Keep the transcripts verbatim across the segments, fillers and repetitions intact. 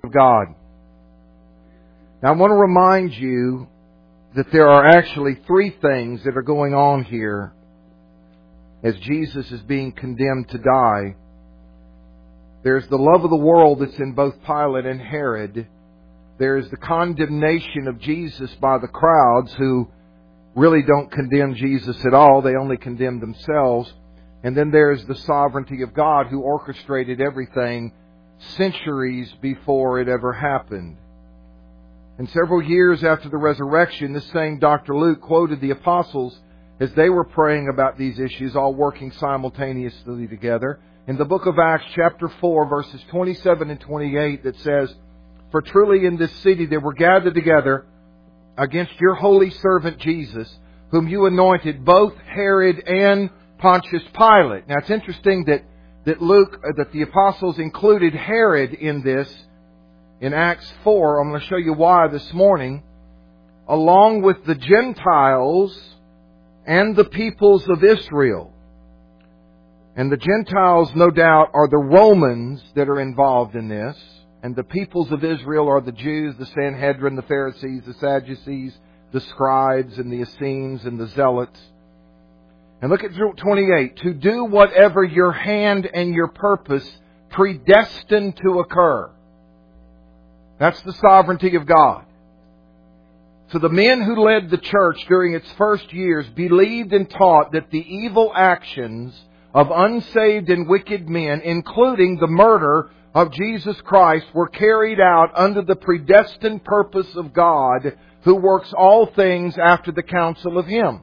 of God. Now, I want to remind you that there are actually three things that are going on here as Jesus is being condemned to die. There's the love of the world that's in both Pilate and Herod. There's the condemnation of Jesus by the crowds who really don't condemn Jesus at all. They only condemn themselves. And then there's the sovereignty of God who orchestrated everything centuries before it ever happened. And several years after the resurrection, this same Doctor Luke quoted the apostles as they were praying about these issues, all working simultaneously together. In the book of Acts, chapter four, verses twenty-seven and twenty-eight, that says, "For truly in this city they were gathered together against your holy servant Jesus, whom you anointed, both Herod and Pontius Pilate." Now it's interesting that, that Luke, that the apostles included Herod in this in Acts four. I'm going to show you why this morning. Along with the Gentiles and the peoples of Israel. And the Gentiles, no doubt, are the Romans that are involved in this. And the peoples of Israel are the Jews, the Sanhedrin, the Pharisees, the Sadducees, the scribes, and the Essenes, and the Zealots. And look at twenty-eight. "To do whatever your hand and your purpose predestined to occur." That's the sovereignty of God. So the men who led the church during its first years believed and taught that the evil actions of unsaved and wicked men, including the murder of Jesus Christ, were carried out under the predestined purpose of God, who works all things after the counsel of Him.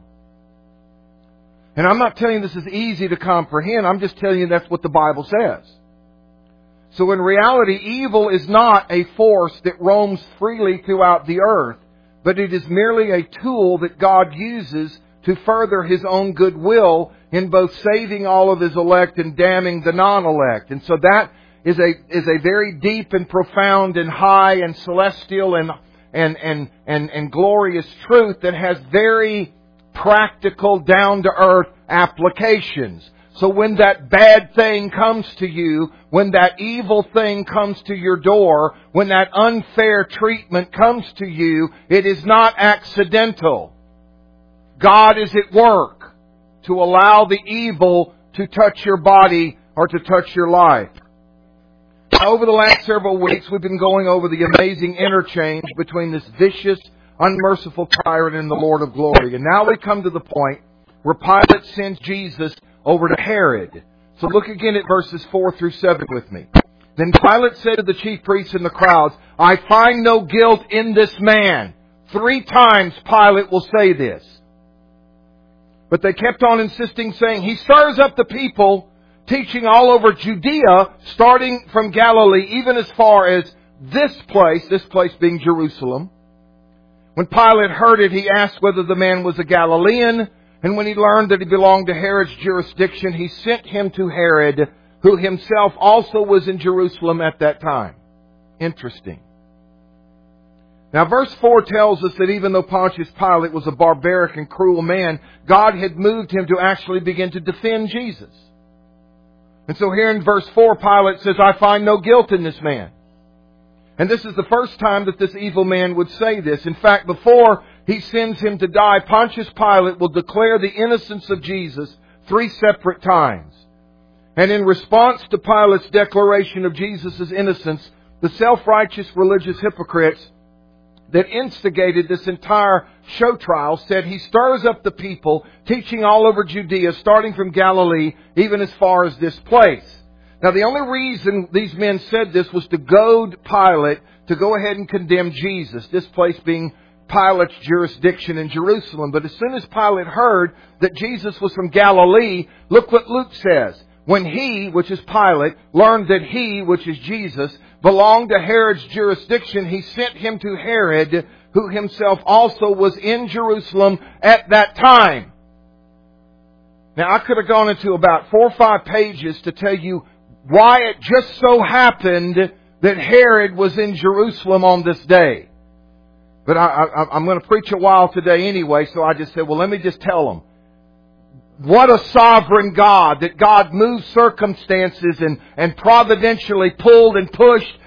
And I'm not telling you this is easy to comprehend. I'm just telling you that's what the Bible says. So in reality, evil is not a force that roams freely throughout the earth, but it is merely a tool that God uses to further His own goodwill in both saving all of His elect and damning the non-elect. And so that is a is a very deep and profound and high and celestial and and and and, and glorious truth that has very practical, down-to-earth applications. So when that bad thing comes to you, when that evil thing comes to your door, when that unfair treatment comes to you, it is not accidental. God is at work to allow the evil to touch your body or to touch your life. Over the last several weeks, we've been going over the amazing interchange between this vicious, unmerciful tyrant and the Lord of glory. And now we come to the point where Pilate sends Jesus over to Herod. So look again at verses four through seven with me. "Then Pilate said to the chief priests and the crowds, 'I find no guilt in this man.'" Three times Pilate will say this. But they kept on insisting, saying, "He stirs up the people, teaching all over Judea, starting from Galilee, even as far as this place," this place being Jerusalem. When Pilate heard it, he asked whether the man was a Galilean. And when he learned that he belonged to Herod's jurisdiction, he sent him to Herod, who himself also was in Jerusalem at that time. Interesting. Now verse four tells us that even though Pontius Pilate was a barbaric and cruel man, God had moved him to actually begin to defend Jesus. And so here in verse four, Pilate says, "I find no guilt in this man." And this is the first time that this evil man would say this. In fact, before he sends him to die, Pontius Pilate will declare the innocence of Jesus three separate times. And in response to Pilate's declaration of Jesus' innocence, the self-righteous religious hypocrites that instigated this entire show trial said, "He stirs up the people, teaching all over Judea, starting from Galilee, even as far as this place." Now, the only reason these men said this was to goad Pilate to go ahead and condemn Jesus, this place being Pilate's jurisdiction in Jerusalem. But as soon as Pilate heard that Jesus was from Galilee, look what Luke says. "When he," which is Pilate, "learned that he," which is Jesus, "belonged to Herod's jurisdiction, he sent him to Herod, who himself also was in Jerusalem at that time." Now, I could have gone into about four or five pages to tell you why it just so happened that Herod was in Jerusalem on this day. But I, I, I'm going to preach a while today anyway, so I just said, well, let me just tell them. What a sovereign God, that God moved circumstances and, and providentially pulled and pushed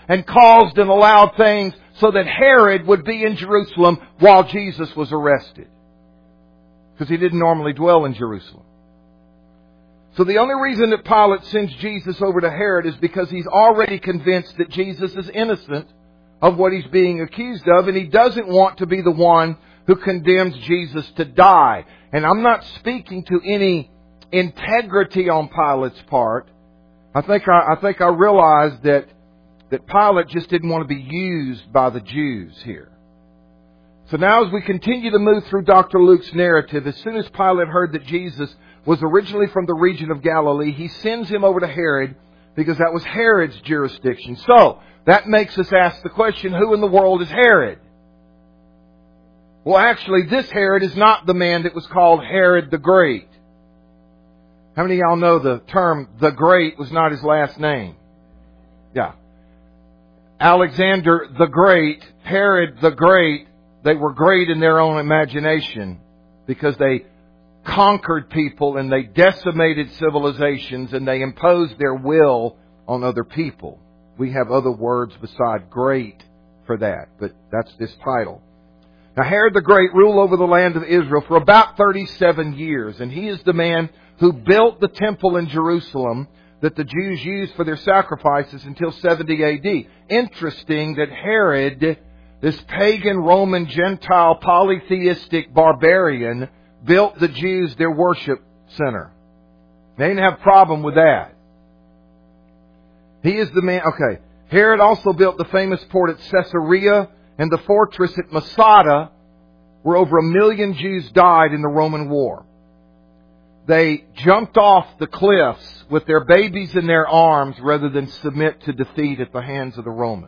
and caused and allowed things so that Herod would be in Jerusalem while Jesus was arrested. Because he didn't normally dwell in Jerusalem. So the only reason that Pilate sends Jesus over to Herod is because he's already convinced that Jesus is innocent of what he's being accused of, and he doesn't want to be the one who condemns Jesus to die. And I'm not speaking to any integrity on Pilate's part. I think I, I think I realized that that Pilate just didn't want to be used by the Jews here. So now as we continue to move through Doctor Luke's narrative, as soon as Pilate heard that Jesus was originally from the region of Galilee, he sends him over to Herod because that was Herod's jurisdiction. So, that makes us ask the question, who in the world is Herod? Well, actually, this Herod is not the man that was called Herod the Great. How many of y'all know the term the Great was not his last name? Yeah. Alexander the Great, Herod the Great, they were great in their own imagination because they conquered people and they decimated civilizations and they imposed their will on other people. We have other words beside great for that, but that's this title. Now Herod the Great ruled over the land of Israel for about thirty-seven years, and he is the man who built the temple in Jerusalem that the Jews used for their sacrifices until seventy A D. Interesting that Herod, this pagan Roman Gentile polytheistic barbarian, built the Jews their worship center. They didn't have a problem with that. He is the man. Okay. Herod also built the famous port at Caesarea and the fortress at Masada, where over a million Jews died in the Roman war. They jumped off the cliffs with their babies in their arms rather than submit to defeat at the hands of the Romans.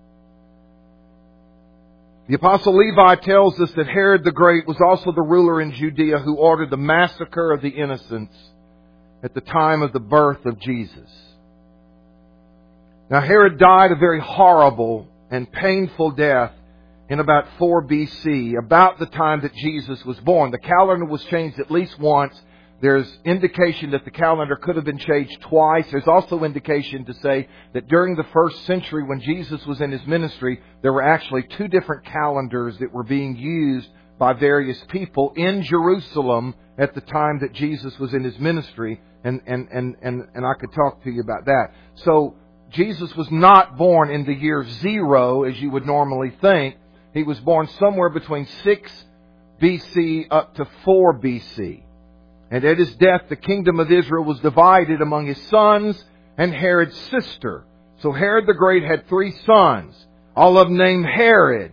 The Apostle Levi tells us that Herod the Great was also the ruler in Judea who ordered the massacre of the innocents at the time of the birth of Jesus. Now Herod died a very horrible and painful death in about four B C, about the time that Jesus was born. The calendar was changed at least once. There's indication that the calendar could have been changed twice. There's also indication to say that during the first century when Jesus was in his ministry, there were actually two different calendars that were being used by various people in Jerusalem at the time that Jesus was in his ministry. And, and, and, and, and I could talk to you about that. So Jesus was not born in the year zero, as you would normally think. He was born somewhere between six B C up to four B C. And at his death, the kingdom of Israel was divided among his sons and Herod's sister. So Herod the Great had three sons, all of them named Herod.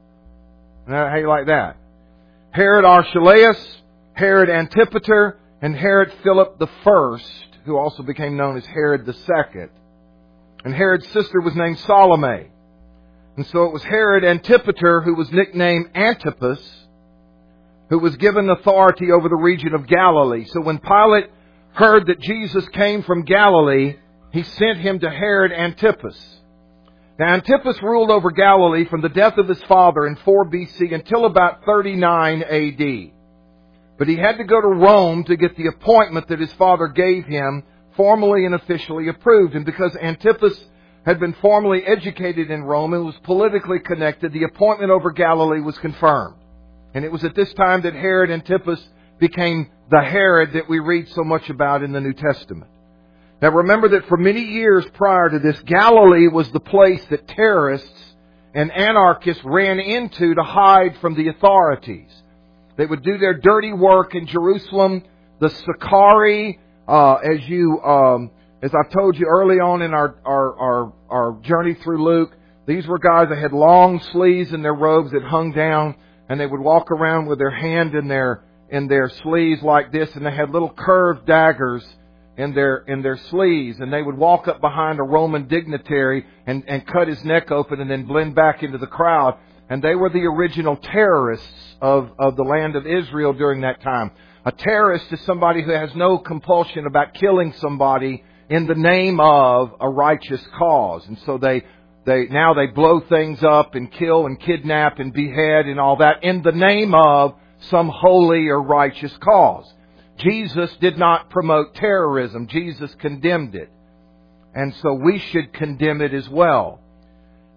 How you like that? Herod Archelaus, Herod Antipater, and Herod Philip the First, who also became known as Herod the Second. And Herod's sister was named Salome. And so it was Herod Antipater, who was nicknamed Antipas, who was given authority over the region of Galilee. So when Pilate heard that Jesus came from Galilee, he sent him to Herod Antipas. Now Antipas ruled over Galilee from the death of his father in four B C until about thirty-nine A D. But he had to go to Rome to get the appointment that his father gave him formally and officially approved. And because Antipas had been formally educated in Rome and was politically connected, the appointment over Galilee was confirmed. And it was at this time that Herod Antipas became the Herod that we read so much about in the New Testament. Now remember that for many years prior to this, Galilee was the place that terrorists and anarchists ran into to hide from the authorities. They would do their dirty work in Jerusalem. The Sicarii, uh, as you, um, as I've told you early on in our, our, our, our journey through Luke, these were guys that had long sleeves in their robes that hung down. And they would walk around with their hand in their in their sleeves like this, and they had little curved daggers in their in their sleeves, and they would walk up behind a Roman dignitary and, and cut his neck open and then blend back into the crowd. And they were the original terrorists of, of the land of Israel during that time. A terrorist is somebody who has no compulsion about killing somebody in the name of a righteous cause. And so they They, now they blow things up and kill and kidnap and behead and all that in the name of some holy or righteous cause. Jesus did not promote terrorism. Jesus condemned it. And so we should condemn it as well.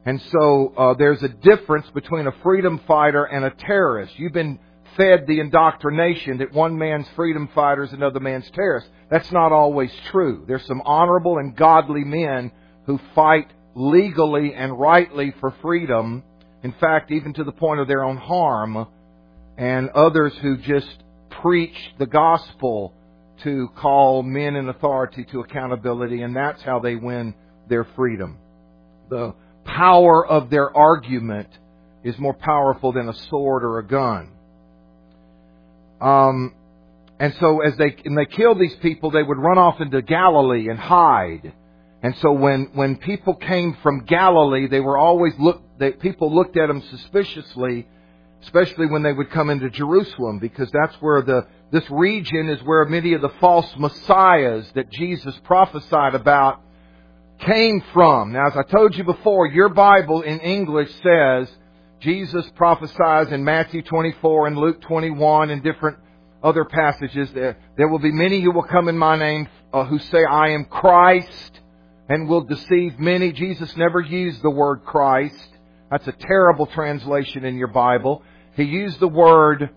And so uh, there's a difference between a freedom fighter and a terrorist. You've been fed the indoctrination that one man's freedom fighter is another man's terrorist. That's not always true. There's some honorable and godly men who fight legally and rightly for freedom. In fact, even to the point of their own harm. And others who just preach the gospel to call men in authority to accountability. And that's how they win their freedom. The power of their argument is more powerful than a sword or a gun. Um, and so as they and they killed these people, they would run off into Galilee and hide. And so when, when people came from Galilee, they were always look. They, people looked at them suspiciously, especially when they would come into Jerusalem, because that's where the this region is where many of the false messiahs that Jesus prophesied about came from. Now, as I told you before, your Bible in English says Jesus prophesies in Matthew twenty-four and Luke twenty-one and different other passages. There, there will be many who will come in my name uh, who say, I am Christ, and will deceive many. Jesus never used the word Christ. That's a terrible translation in your Bible. He used the word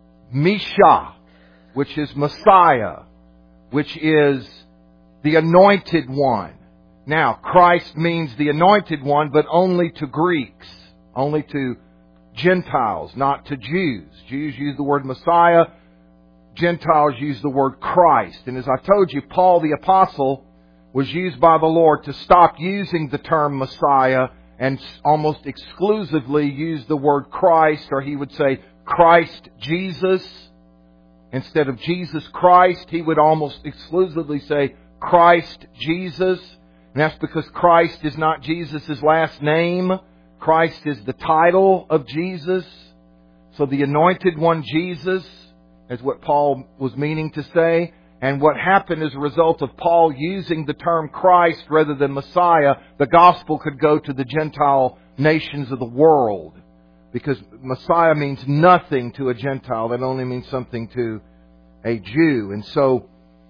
Misha, which is Messiah, which is the anointed one. Now, Christ means the anointed one, but only to Greeks, only to Gentiles, not to Jews. Jews use the word Messiah. Gentiles use the word Christ. And as I told you, Paul the Apostle was used by the Lord to stop using the term Messiah and almost exclusively use the word Christ, or he would say Christ Jesus. Instead of Jesus Christ, he would almost exclusively say Christ Jesus. And that's because Christ is not Jesus' last name. Christ is the title of Jesus. So the anointed one, Jesus, is what Paul was meaning to say. And what happened as a result of Paul using the term Christ rather than Messiah, the gospel could go to the Gentile nations of the world. Because Messiah means nothing to a Gentile. That only means something to a Jew. And so,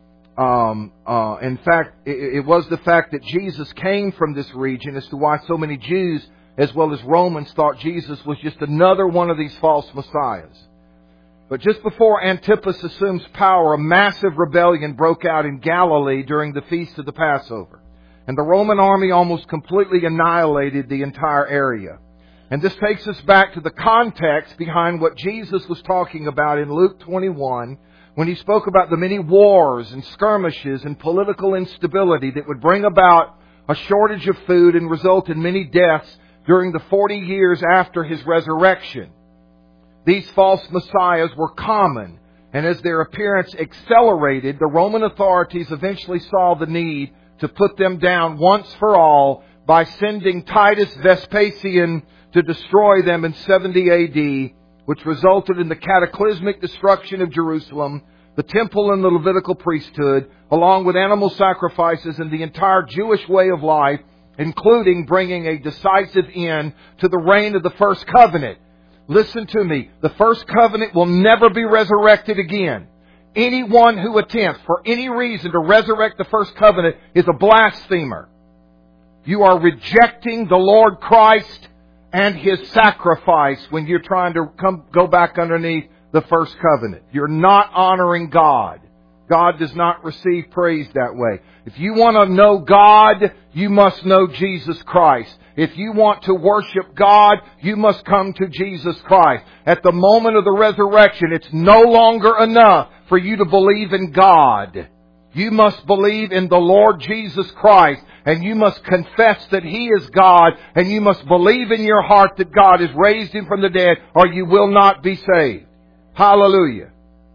um, uh, in fact, it, it was the fact that Jesus came from this region as to why so many Jews as well as Romans thought Jesus was just another one of these false messiahs. But just before Antipas assumes power, a massive rebellion broke out in Galilee during the feast of the Passover. And the Roman army almost completely annihilated the entire area. And this takes us back to the context behind what Jesus was talking about in Luke twenty-one, when He spoke about the many wars and skirmishes and political instability that would bring about a shortage of food and result in many deaths during the forty years after His resurrection. These false messiahs were common, and as their appearance accelerated, the Roman authorities eventually saw the need to put them down once for all by sending Titus Vespasian to destroy them in seventy A D, which resulted in the cataclysmic destruction of Jerusalem, the temple and the Levitical priesthood, along with animal sacrifices and the entire Jewish way of life, including bringing a decisive end to the reign of the first covenant. Listen to me. The first covenant will never be resurrected again. Anyone who attempts for any reason to resurrect the first covenant is a blasphemer. You are rejecting the Lord Christ and His sacrifice when you're trying to come go back underneath the first covenant. You're not honoring God. God does not receive praise that way. If you want to know God, you must know Jesus Christ. If you want to worship God, you must come to Jesus Christ. At the moment of the resurrection, it's no longer enough for you to believe in God. You must believe in the Lord Jesus Christ, and you must confess that He is God, and you must believe in your heart that God has raised Him from the dead, or you will not be saved. Hallelujah.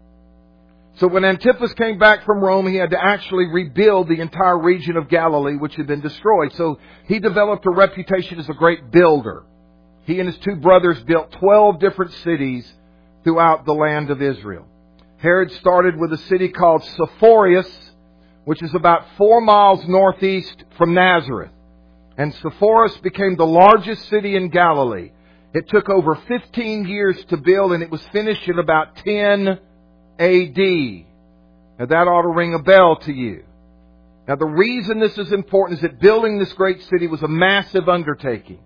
So when Antipas came back from Rome, he had to actually rebuild the entire region of Galilee, which had been destroyed. So he developed a reputation as a great builder. He and his two brothers built twelve different cities throughout the land of Israel. Herod started with a city called Sepphoris, which is about four miles northeast from Nazareth. And Sepphoris became the largest city in Galilee. It took over fifteen years to build, and it was finished in about ten A D. Now that ought to ring a bell to you. Now the reason this is important is that building this great city was a massive undertaking.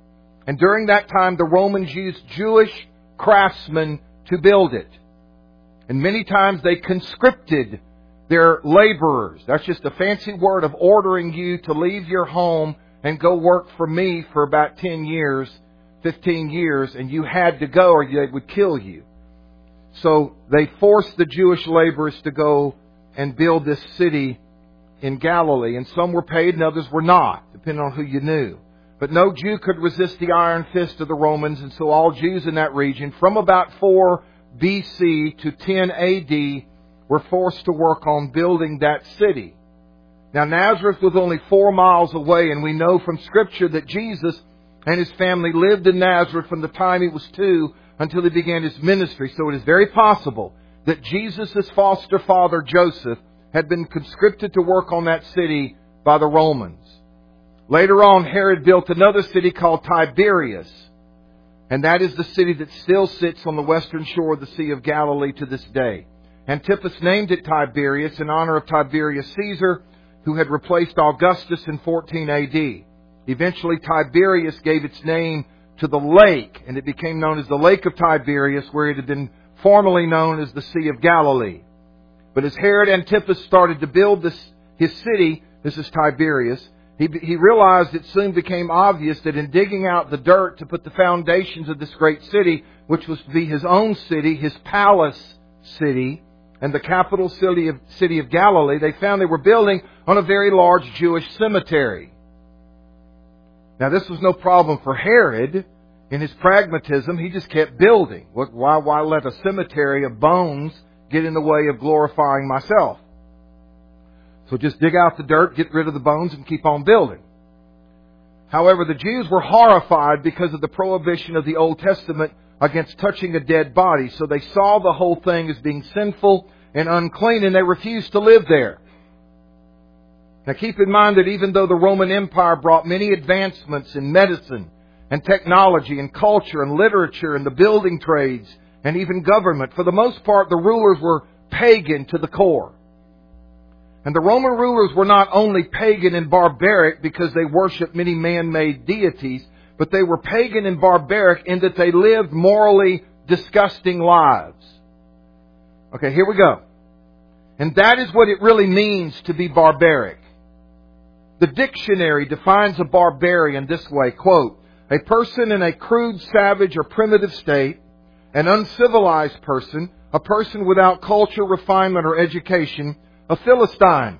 And during that time, the Romans used Jewish craftsmen to build it. And many times they conscripted their laborers. That's just a fancy word of ordering you to leave your home and go work for me for about ten years, fifteen years, and you had to go or they would kill you. So they forced the Jewish laborers to go and build this city in Galilee. And some were paid and others were not, depending on who you knew. But no Jew could resist the iron fist of the Romans, and so all Jews in that region, from about four B C to ten A D, were forced to work on building that city. Now Nazareth was only four miles away, and we know from Scripture that Jesus and His family lived in Nazareth from the time He was two until He began His ministry. So it is very possible that Jesus' foster father, Joseph, had been conscripted to work on that city by the Romans. Later on, Herod built another city called Tiberias. And that is the city that still sits on the western shore of the Sea of Galilee to this day. Antipas named it Tiberias in honor of Tiberius Caesar, who had replaced Augustus in fourteen A D. Eventually, Tiberias gave its name to the lake, and it became known as the Lake of Tiberias, where it had been formerly known as the Sea of Galilee. But as Herod Antipas started to build this his city, this is Tiberias, He, he realized it soon became obvious that in digging out the dirt to put the foundations of this great city, which was to be his own city, his palace city, and the capital city of, city of Galilee, they found they were building on a very large Jewish cemetery. Now this was no problem for Herod. In his pragmatism, he just kept building. Why, why let a cemetery of bones get in the way of glorifying myself? So just dig out the dirt, get rid of the bones, and keep on building. However, the Jews were horrified because of the prohibition of the Old Testament against touching a dead body. So they saw the whole thing as being sinful and unclean, and they refused to live there. Now keep in mind that even though the Roman Empire brought many advancements in medicine and technology and culture and literature and the building trades and even government, for the most part the rulers were pagan to the core. And the Roman rulers were not only pagan and barbaric because they worshipped many man-made deities, but they were pagan and barbaric in that they lived morally disgusting lives. Okay, here we go. And that is what it really means to be barbaric. The dictionary defines a barbarian this way, quote, a person in a crude, savage, or primitive state, an uncivilized person, a person without culture, refinement, or education, a Philistine.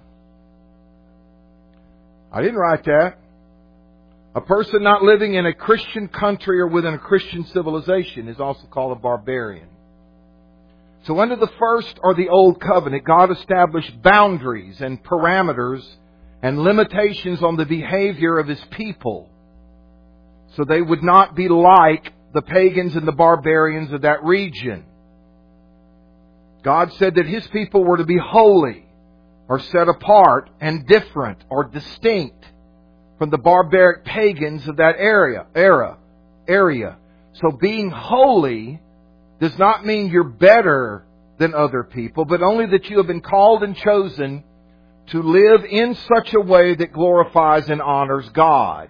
I didn't write that. A person not living in a Christian country or within a Christian civilization is also called a barbarian. So under the first or the old covenant, God established boundaries and parameters and limitations on the behavior of His people, so they would not be like the pagans and the barbarians of that region. God said that His people were to be holy, or set apart and different or distinct from the barbaric pagans of that area, era, area. So being holy does not mean you're better than other people, but only that you have been called and chosen to live in such a way that glorifies and honors God.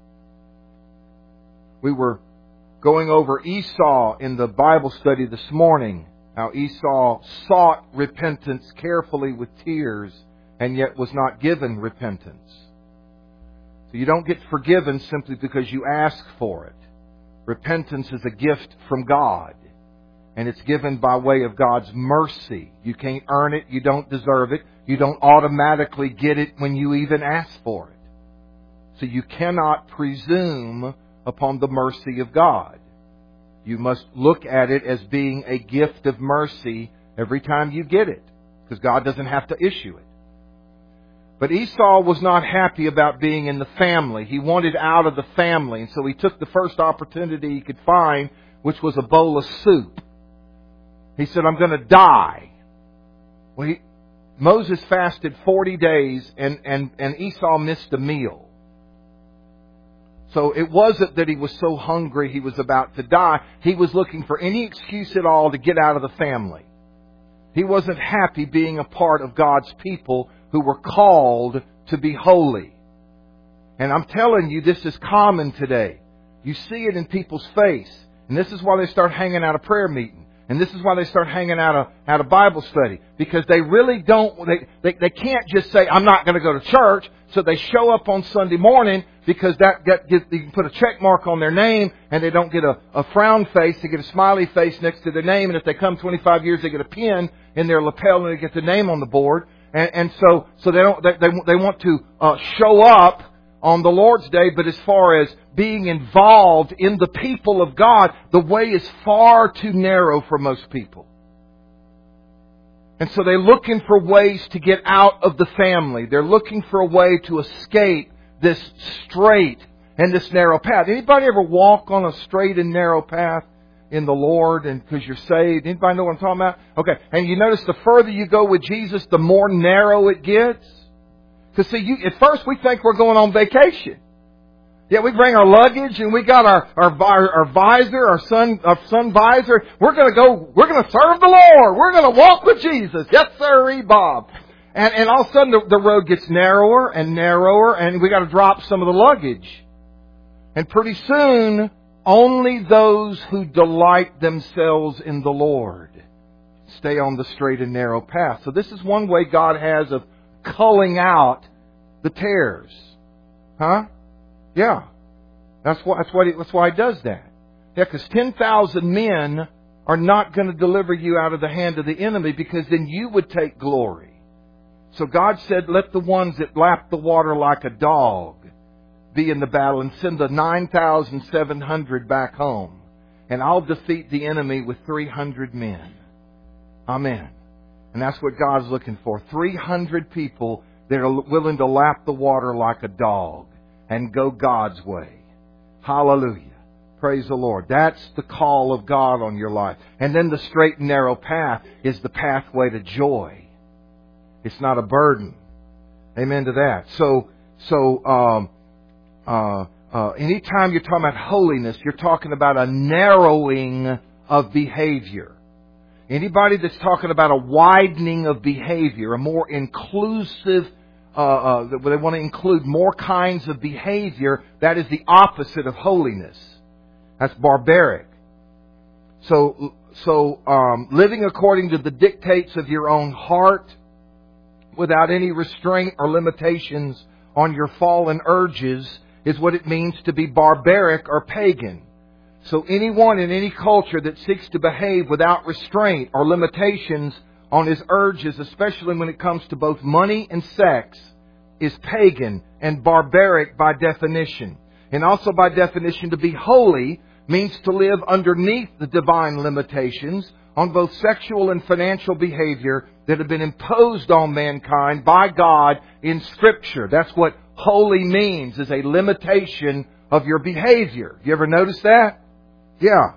We were going over Esau in the Bible study this morning. How Esau sought repentance carefully with tears and yet was not given repentance. So you don't get forgiven simply because you ask for it. Repentance is a gift from God, and it's given by way of God's mercy. You can't earn it. You don't deserve it. You don't automatically get it when you even ask for it. So you cannot presume upon the mercy of God. You must look at it as being a gift of mercy every time you get it, because God doesn't have to issue it. But Esau was not happy about being in the family. He wanted out of the family, and so he took the first opportunity he could find, which was a bowl of soup. He said, I'm going to die. Well, he, Moses fasted forty days, and, and, and Esau missed a meal. So it wasn't that he was so hungry he was about to die. He was looking for any excuse at all to get out of the family. He wasn't happy being a part of God's people who were called to be holy. And I'm telling you, this is common today. You see it in people's face. And this is why they start hanging out a prayer meeting. And this is why they start hanging out a, out a Bible study. Because they really don't, they, they, they can't just say, I'm not going to go to church. So they show up on Sunday morning because that get, get, you can put a check mark on their name and they don't get a, a frown face. They get a smiley face next to their name. And if they come twenty-five years, they get a pin in their lapel and they get the name on the board. And, and so, so they don't, they, they, they want to uh, show up on the Lord's Day, but as far as being involved in the people of God, the way is far too narrow for most people. And so they're looking for ways to get out of the family. They're looking for a way to escape this straight and this narrow path. Anybody ever walk on a straight and narrow path in the Lord and because you're saved? Anybody know what I'm talking about? Okay. And you notice the further you go with Jesus, the more narrow it gets. Because see, you, at first we think we're going on vacation. Yeah, we bring our luggage and we got our, our, our, our visor, our sun, our sun visor. We're going to go, we're going to serve the Lord. We're going to walk with Jesus. Yes, sir, Bob. And, and all of a sudden the, the road gets narrower and narrower and we got to drop some of the luggage. And pretty soon, only those who delight themselves in the Lord stay on the straight and narrow path. So this is one way God has of culling out the tares. Huh? Yeah. That's why, that's why, he, that's why He does that. Yeah, because ten thousand men are not going to deliver you out of the hand of the enemy because then you would take glory. So God said, let the ones that lap the water like a dog be in the battle and send the nine thousand seven hundred back home. And I'll defeat the enemy with three hundred men. Amen. And that's what God's looking for. three hundred people that are willing to lap the water like a dog and go God's way. Hallelujah. Praise the Lord. That's the call of God on your life. And then the straight and narrow path is the pathway to joy. It's not a burden. Amen to that. So, so, um, uh, uh, anytime you're talking about holiness, you're talking about a narrowing of behavior. Anybody that's talking about a widening of behavior, a more inclusive, uh, uh, they want to include more kinds of behavior, that is the opposite of holiness. That's barbaric. So, so um, living according to the dictates of your own heart, without any restraint or limitations on your fallen urges, is what it means to be barbaric or pagan. So anyone in any culture that seeks to behave without restraint or limitations on his urges, especially when it comes to both money and sex, is pagan and barbaric by definition. And also by definition, to be holy means to live underneath the divine limitations on both sexual and financial behavior that have been imposed on mankind by God in Scripture. That's what holy means, is a limitation of your behavior. You ever notice that? Yeah.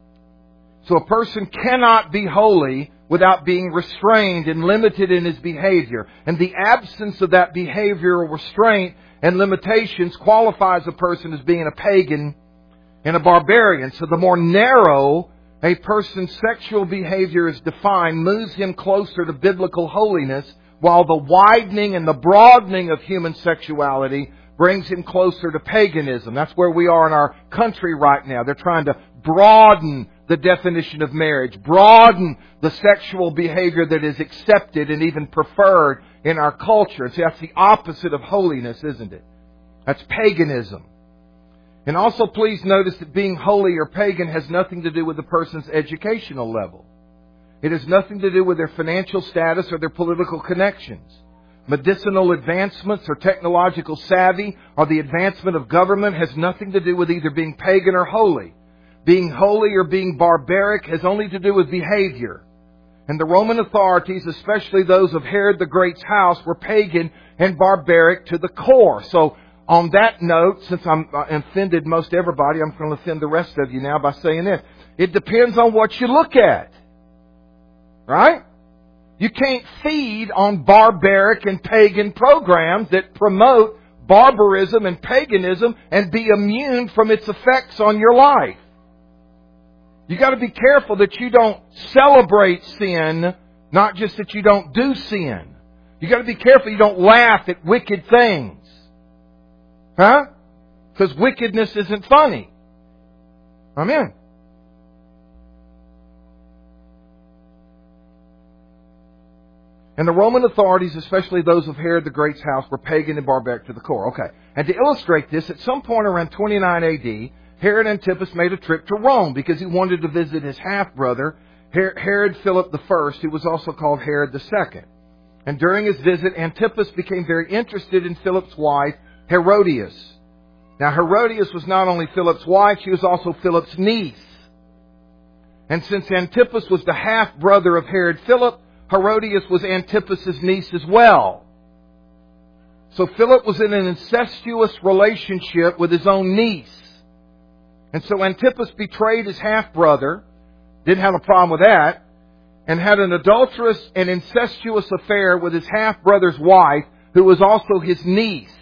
So a person cannot be holy without being restrained and limited in his behavior. And the absence of that behavioral restraint and limitations qualifies a person as being a pagan and a barbarian. So the more narrow a person's sexual behavior is defined moves him closer to biblical holiness, while the widening and the broadening of human sexuality brings him closer to paganism. That's where we are in our country right now. They're trying to broaden the definition of marriage, broaden the sexual behavior that is accepted and even preferred in our culture. See, that's the opposite of holiness, isn't it? That's paganism. And also please notice that being holy or pagan has nothing to do with the person's educational level. It has nothing to do with their financial status or their political connections. Medicinal advancements or technological savvy or the advancement of government has nothing to do with either being pagan or holy. Being holy or being barbaric has only to do with behavior. And the Roman authorities, especially those of Herod the Great's house, were pagan and barbaric to the core. So on that note, since I'm offended most everybody, I'm going to offend the rest of you now by saying this. It depends on what you look at. Right? You can't feed on barbaric and pagan programs that promote barbarism and paganism and be immune from its effects on your life. You got to be careful that you don't celebrate sin, not just that you don't do sin. You got to be careful you don't laugh at wicked things. Huh? Because wickedness isn't funny. Amen. And the Roman authorities, especially those of Herod the Great's house, were pagan and barbaric to the core. Okay. And to illustrate this, at some point around twenty-nine A D, Herod Antipas made a trip to Rome because he wanted to visit his half-brother, Herod Philip the First, who was also called Herod the Second. And during his visit, Antipas became very interested in Philip's wife, Herodias. Now, Herodias was not only Philip's wife, she was also Philip's niece. And since Antipas was the half-brother of Herod Philip, Herodias was Antipas' niece as well. So Philip was in an incestuous relationship with his own niece. And so Antipas betrayed his half-brother, didn't have a problem with that, and had an adulterous and incestuous affair with his half-brother's wife, who was also his niece.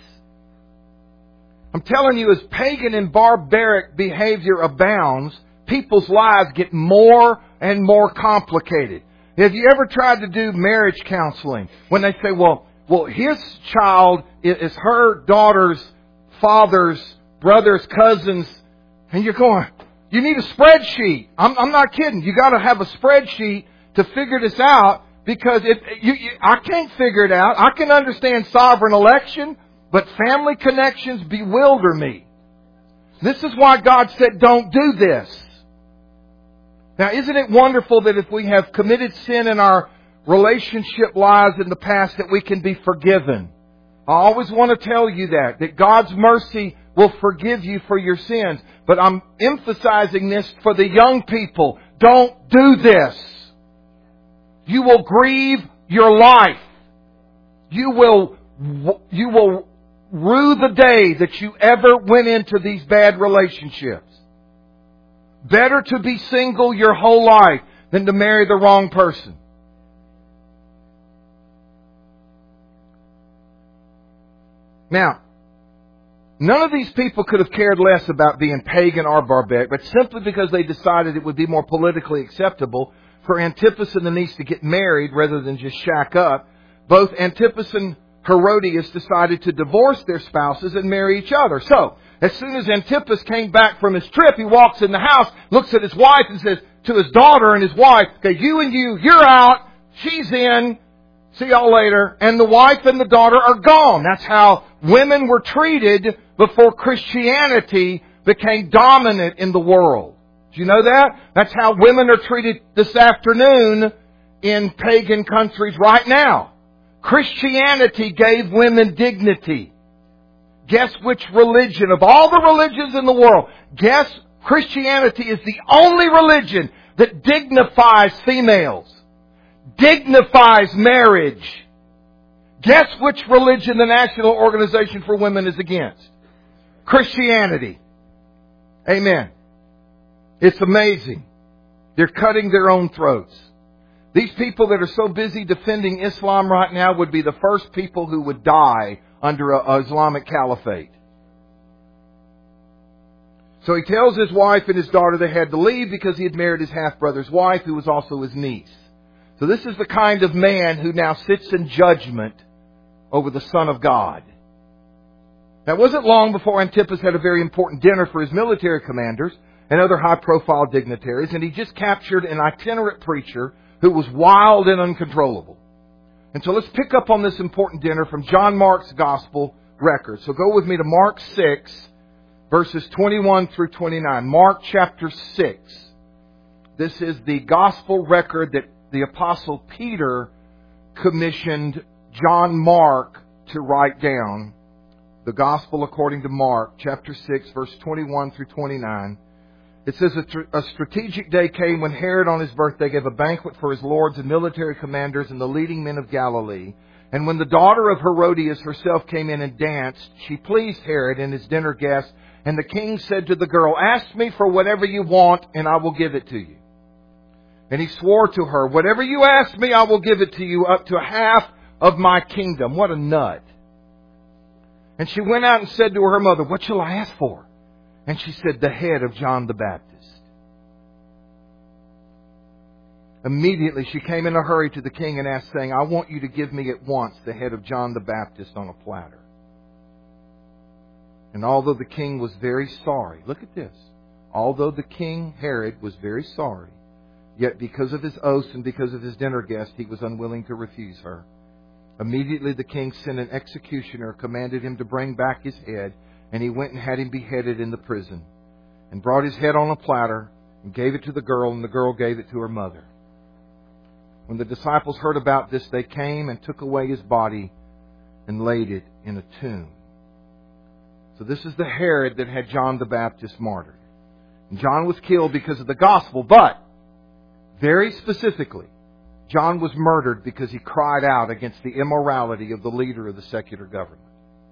I'm telling you, as pagan and barbaric behavior abounds, people's lives get more and more complicated. Have you ever tried to do marriage counseling? When they say, well, well, his child is her daughter's father's brother's cousin's, and you're going, you need a spreadsheet. I'm, I'm not kidding. You got to have a spreadsheet to figure this out, because it, you, you, I can't figure it out. I can understand sovereign election, but family connections bewilder me. This is why God said, don't do this. Now, isn't it wonderful that if we have committed sin in our relationship lives in the past, that we can be forgiven? I always want to tell you that, that God's mercy will forgive you for your sins. But I'm emphasizing this for the young people. Don't do this. You will grieve your life. You will, you will rue the day that you ever went into these bad relationships. Better to be single your whole life than to marry the wrong person. Now, none of these people could have cared less about being pagan or barbaric, but simply because they decided it would be more politically acceptable for Antipas and the niece to get married rather than just shack up, both Antipas and Herodias decided to divorce their spouses and marry each other. So, as soon as Antipas came back from his trip, he walks in the house, looks at his wife and says to his daughter and his wife, okay, you and you, you're out, she's in, see y'all later. And the wife and the daughter are gone. That's how women were treated before Christianity became dominant in the world. Do you know that? That's how women are treated this afternoon in pagan countries right now. Christianity gave women dignity. Guess which religion, of all the religions in the world, guess Christianity is the only religion that dignifies females, dignifies marriage. Guess which religion the National Organization for Women is against? Christianity. Amen. It's amazing. They're cutting their own throats. These people that are so busy defending Islam right now would be the first people who would die under an Islamic caliphate. So he tells his wife and his daughter they had to leave because he had married his half-brother's wife, who was also his niece. So this is the kind of man who now sits in judgment over the Son of God. Now, it wasn't long before Antipas had a very important dinner for his military commanders and other high-profile dignitaries, and he just captured an itinerant preacher who was wild and uncontrollable. And so let's pick up on this important dinner from John Mark's Gospel record. So go with me to Mark six, verses twenty-one through twenty-nine. Mark chapter six. This is the Gospel record that the Apostle Peter commissioned John Mark to write down. The Gospel according to Mark, chapter six, verse twenty-one through twenty-nine. It says, a strategic day came when Herod on his birthday gave a banquet for his lords and military commanders and the leading men of Galilee. And when the daughter of Herodias herself came in and danced, she pleased Herod and his dinner guests. And the king said to the girl, ask me for whatever you want and I will give it to you. And he swore to her, whatever you ask me, I will give it to you, up to half of my kingdom. What a nut. And she went out and said to her mother, what shall I ask for? And she said, the head of John the Baptist. Immediately she came in a hurry to the king and asked, saying, I want you to give me at once the head of John the Baptist on a platter. And although the king was very sorry, look at this. Although the king Herod was very sorry, yet because of his oaths and because of his dinner guest, he was unwilling to refuse her. Immediately the king sent an executioner, commanded him to bring back his head, and he went and had him beheaded in the prison, and brought his head on a platter, and gave it to the girl, and the girl gave it to her mother. When the disciples heard about this, they came and took away his body and laid it in a tomb. So this is the Herod that had John the Baptist martyred. And John was killed because of the gospel, but very specifically, John was murdered because he cried out against the immorality of the leader of the secular government.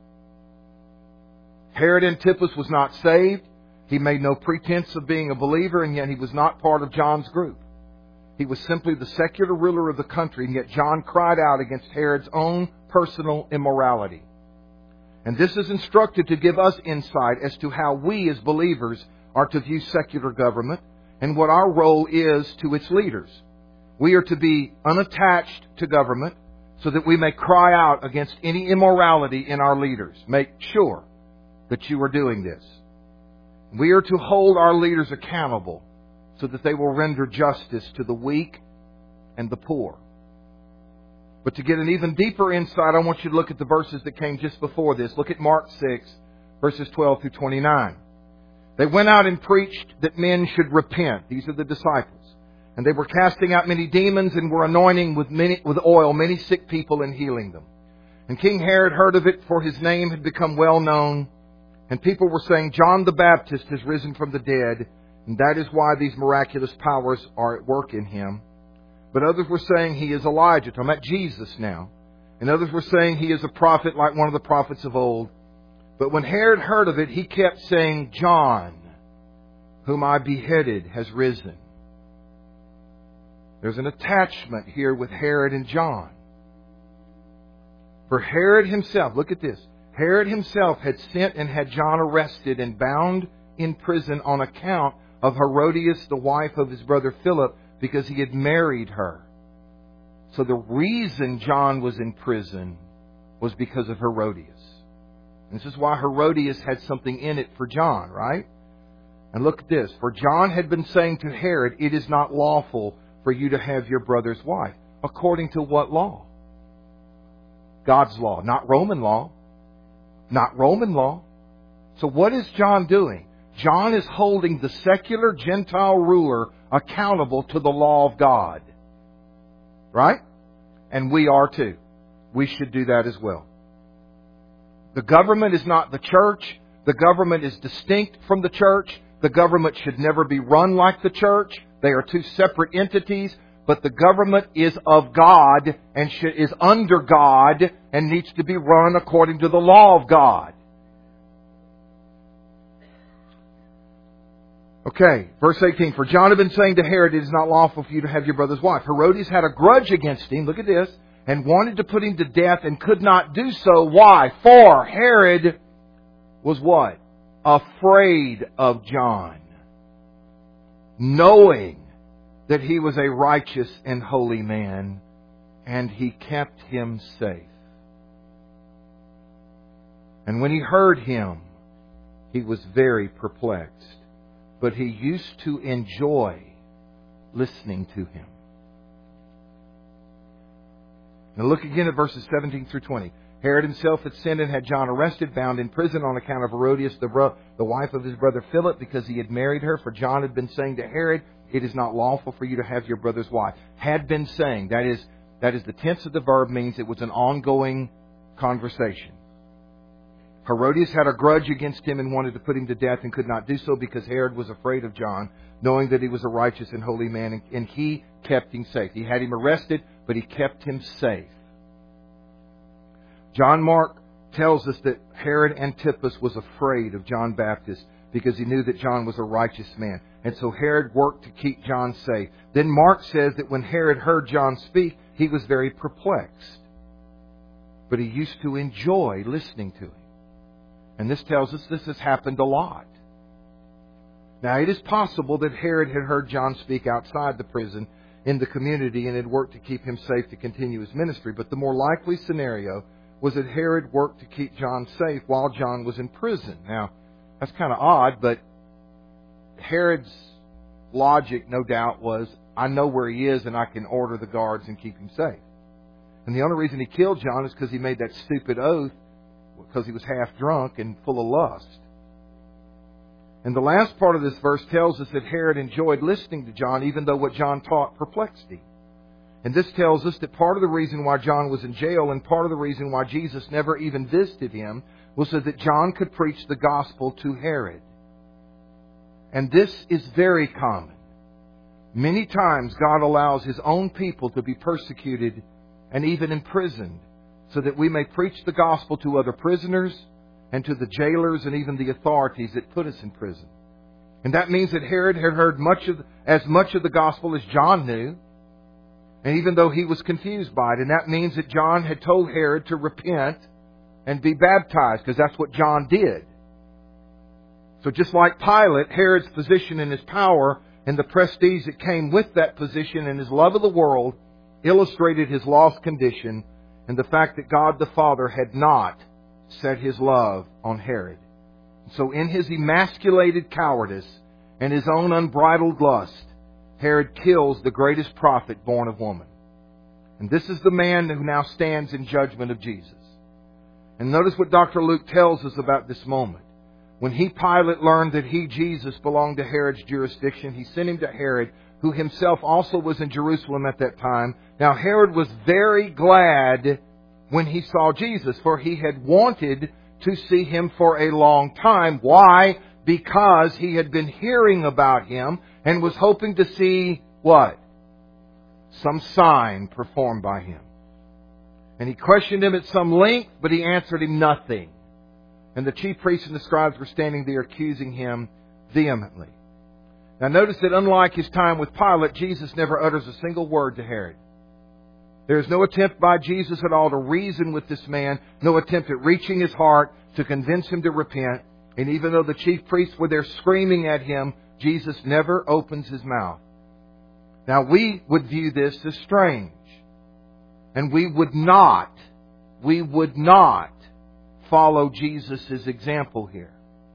Herod Antipas was not saved. He made no pretense of being a believer, and yet he was not part of John's group. He was simply the secular ruler of the country, and yet John cried out against Herod's own personal immorality. And this is instructed to give us insight as to how we as believers are to view secular government and what our role is to its leaders. We are to be unattached to government so that we may cry out against any immorality in our leaders. Make sure that you are doing this. We are to hold our leaders accountable so that they will render justice to the weak and the poor. But to get an even deeper insight, I want you to look at the verses that came just before this. Look at Mark six, verses twelve through twenty-nine. They went out and preached that men should repent. These are the disciples. And they were casting out many demons and were anointing with many, with oil many sick people and healing them. And King Herod heard of it, for his name had become well known. And people were saying, John the Baptist has risen from the dead, and that is why these miraculous powers are at work in him. But others were saying he is Elijah. Talking about Jesus now. And others were saying he is a prophet like one of the prophets of old. But when Herod heard of it, he kept saying, John, whom I beheaded, has risen. There's an attachment here with Herod and John. For Herod himself, look at this. Herod himself had sent and had John arrested and bound in prison on account of Herodias, the wife of his brother Philip, because he had married her. So the reason John was in prison was because of Herodias. This is why Herodias had something in it for John, right? And look at this. For John had been saying to Herod, it is not lawful for you to have your brother's wife. According to what law? God's law, not Roman law. Not Roman law. So what is John doing? John is holding the secular Gentile ruler accountable to the law of God. Right? And we are too. We should do that as well. The government is not the church. The government is distinct from the church. The government should never be run like the church. They are two separate entities. But the government is of God and should, is under God and needs to be run according to the law of God. Okay, verse eighteen. For John had been saying to Herod, it is not lawful for you to have your brother's wife. Herodias had a grudge against him. Look at this. And wanted to put him to death and could not do so. Why? For Herod was what? Afraid of John. Knowing that he was a righteous and holy man, and he kept him safe. And when he heard him, he was very perplexed. But he used to enjoy listening to him. Now look again at verses seventeen through twenty. Herod himself had sent and had John arrested, bound in prison on account of Herodias, the, bro- the wife of his brother Philip, because he had married her. For John had been saying to Herod, it is not lawful for you to have your brother's wife. Had been saying. That is, that is the tense of the verb, means it was an ongoing conversation. Herodias had a grudge against him and wanted to put him to death and could not do so because Herod was afraid of John, knowing that he was a righteous and holy man, and he kept him safe. He had him arrested, but he kept him safe. John Mark tells us that Herod Antipas was afraid of John Baptist because he knew that John was a righteous man. And so Herod worked to keep John safe. Then Mark says that when Herod heard John speak, he was very perplexed. But he used to enjoy listening to him. And this tells us this has happened a lot. Now, it is possible that Herod had heard John speak outside the prison in the community and had worked to keep him safe to continue his ministry. But the more likely scenario was that Herod worked to keep John safe while John was in prison. Now, that's kind of odd, but Herod's logic, no doubt, was, I know where he is and I can order the guards and keep him safe. And the only reason he killed John is because he made that stupid oath because he was half drunk and full of lust. And the last part of this verse tells us that Herod enjoyed listening to John, even though what John taught perplexed him. And this tells us that part of the reason why John was in jail and part of the reason why Jesus never even visited him was so that John could preach the gospel to Herod. And this is very common. Many times God allows His own people to be persecuted and even imprisoned so that we may preach the gospel to other prisoners and to the jailers and even the authorities that put us in prison. And that means that Herod had heard much of, as much of the gospel as John knew. And even though he was confused by it, and that means that John had told Herod to repent and be baptized, because that's what John did. So just like Pilate, Herod's position and his power and the prestige that came with that position and his love of the world illustrated his lost condition and the fact that God the Father had not set His love on Herod. So in his emasculated cowardice and his own unbridled lust, Herod kills the greatest prophet born of woman. And this is the man who now stands in judgment of Jesus. And notice what Doctor Luke tells us about this moment. When he, Pilate, learned that he, Jesus, belonged to Herod's jurisdiction, he sent him to Herod, who himself also was in Jerusalem at that time. Now Herod was very glad when he saw Jesus, for he had wanted to see Him for a long time. Why? Because he had been hearing about Him and was hoping to see what? Some sign performed by Him. And he questioned Him at some length, but He answered him nothing. And the chief priests and the scribes were standing there accusing Him vehemently. Now notice that unlike His time with Pilate, Jesus never utters a single word to Herod. There is no attempt by Jesus at all to reason with this man, no attempt at reaching his heart to convince him to repent. And even though the chief priests were there screaming at Him, Jesus never opens His mouth. Now we would view this as strange. And we would not, we would not follow Jesus' example here.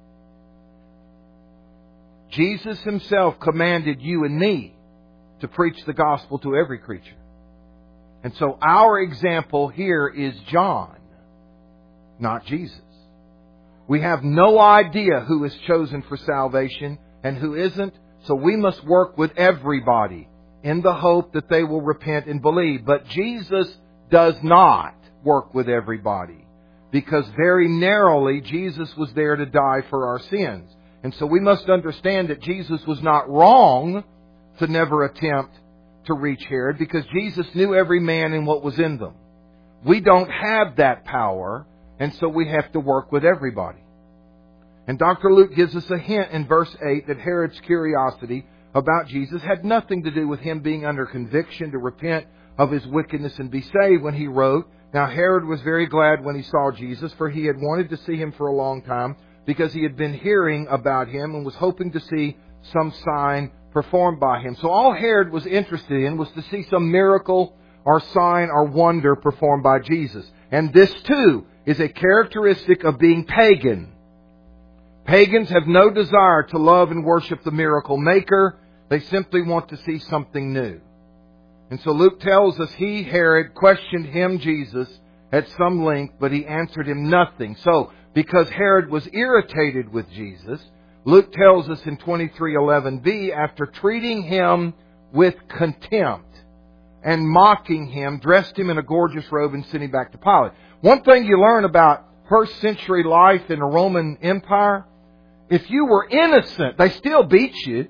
Jesus Himself commanded you and me to preach the gospel to every creature. And so our example here is John, not Jesus. We have no idea who is chosen for salvation and who isn't, so we must work with everybody in the hope that they will repent and believe. But Jesus does not work with everybody, because very narrowly Jesus was there to die for our sins. And so we must understand that Jesus was not wrong to never attempt to reach Herod, because Jesus knew every man and what was in them. We don't have that power, and so we have to work with everybody. And Doctor Luke gives us a hint in verse eight that Herod's curiosity about Jesus had nothing to do with him being under conviction to repent of his wickedness and be saved when he wrote, "Now Herod was very glad when he saw Jesus, for he had wanted to see Him for a long time, because he had been hearing about Him and was hoping to see some sign performed by Him." So all Herod was interested in was to see some miracle or sign or wonder performed by Jesus. And this too is a characteristic of being pagan. Pagans have no desire to love and worship the miracle maker. They simply want to see something new. And so Luke tells us he, Herod, questioned Him, Jesus, at some length, but He answered him nothing. So, because Herod was irritated with Jesus, Luke tells us in twenty-three eleven b, after treating Him with contempt and mocking Him, dressed Him in a gorgeous robe and sent Him back to Pilate. One thing you learn about first century life in the Roman Empire, if you were innocent, they still beat you.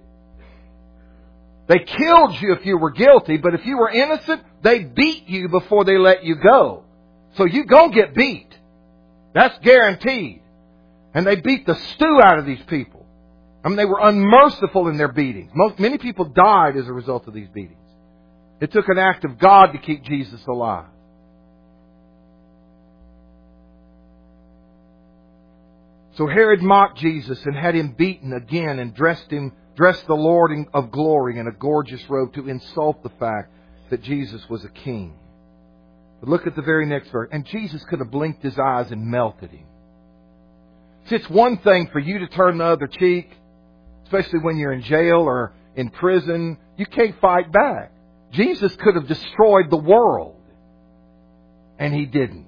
They killed you if you were guilty, but if you were innocent, they beat you before they let you go. So you're going to get beat. That's guaranteed. And they beat the stew out of these people. I mean, they were unmerciful in their beatings. Most, many people died as a result of these beatings. It took an act of God to keep Jesus alive. So Herod mocked Jesus and had Him beaten again and dressed him, dressed the Lord of glory in a gorgeous robe to insult the fact that Jesus was a king. But look at the very next verse. And Jesus could have blinked His eyes and melted him. See, it's one thing for you to turn the other cheek. It's especially when you're in jail or in prison, you can't fight back. Jesus could have destroyed the world, and He didn't.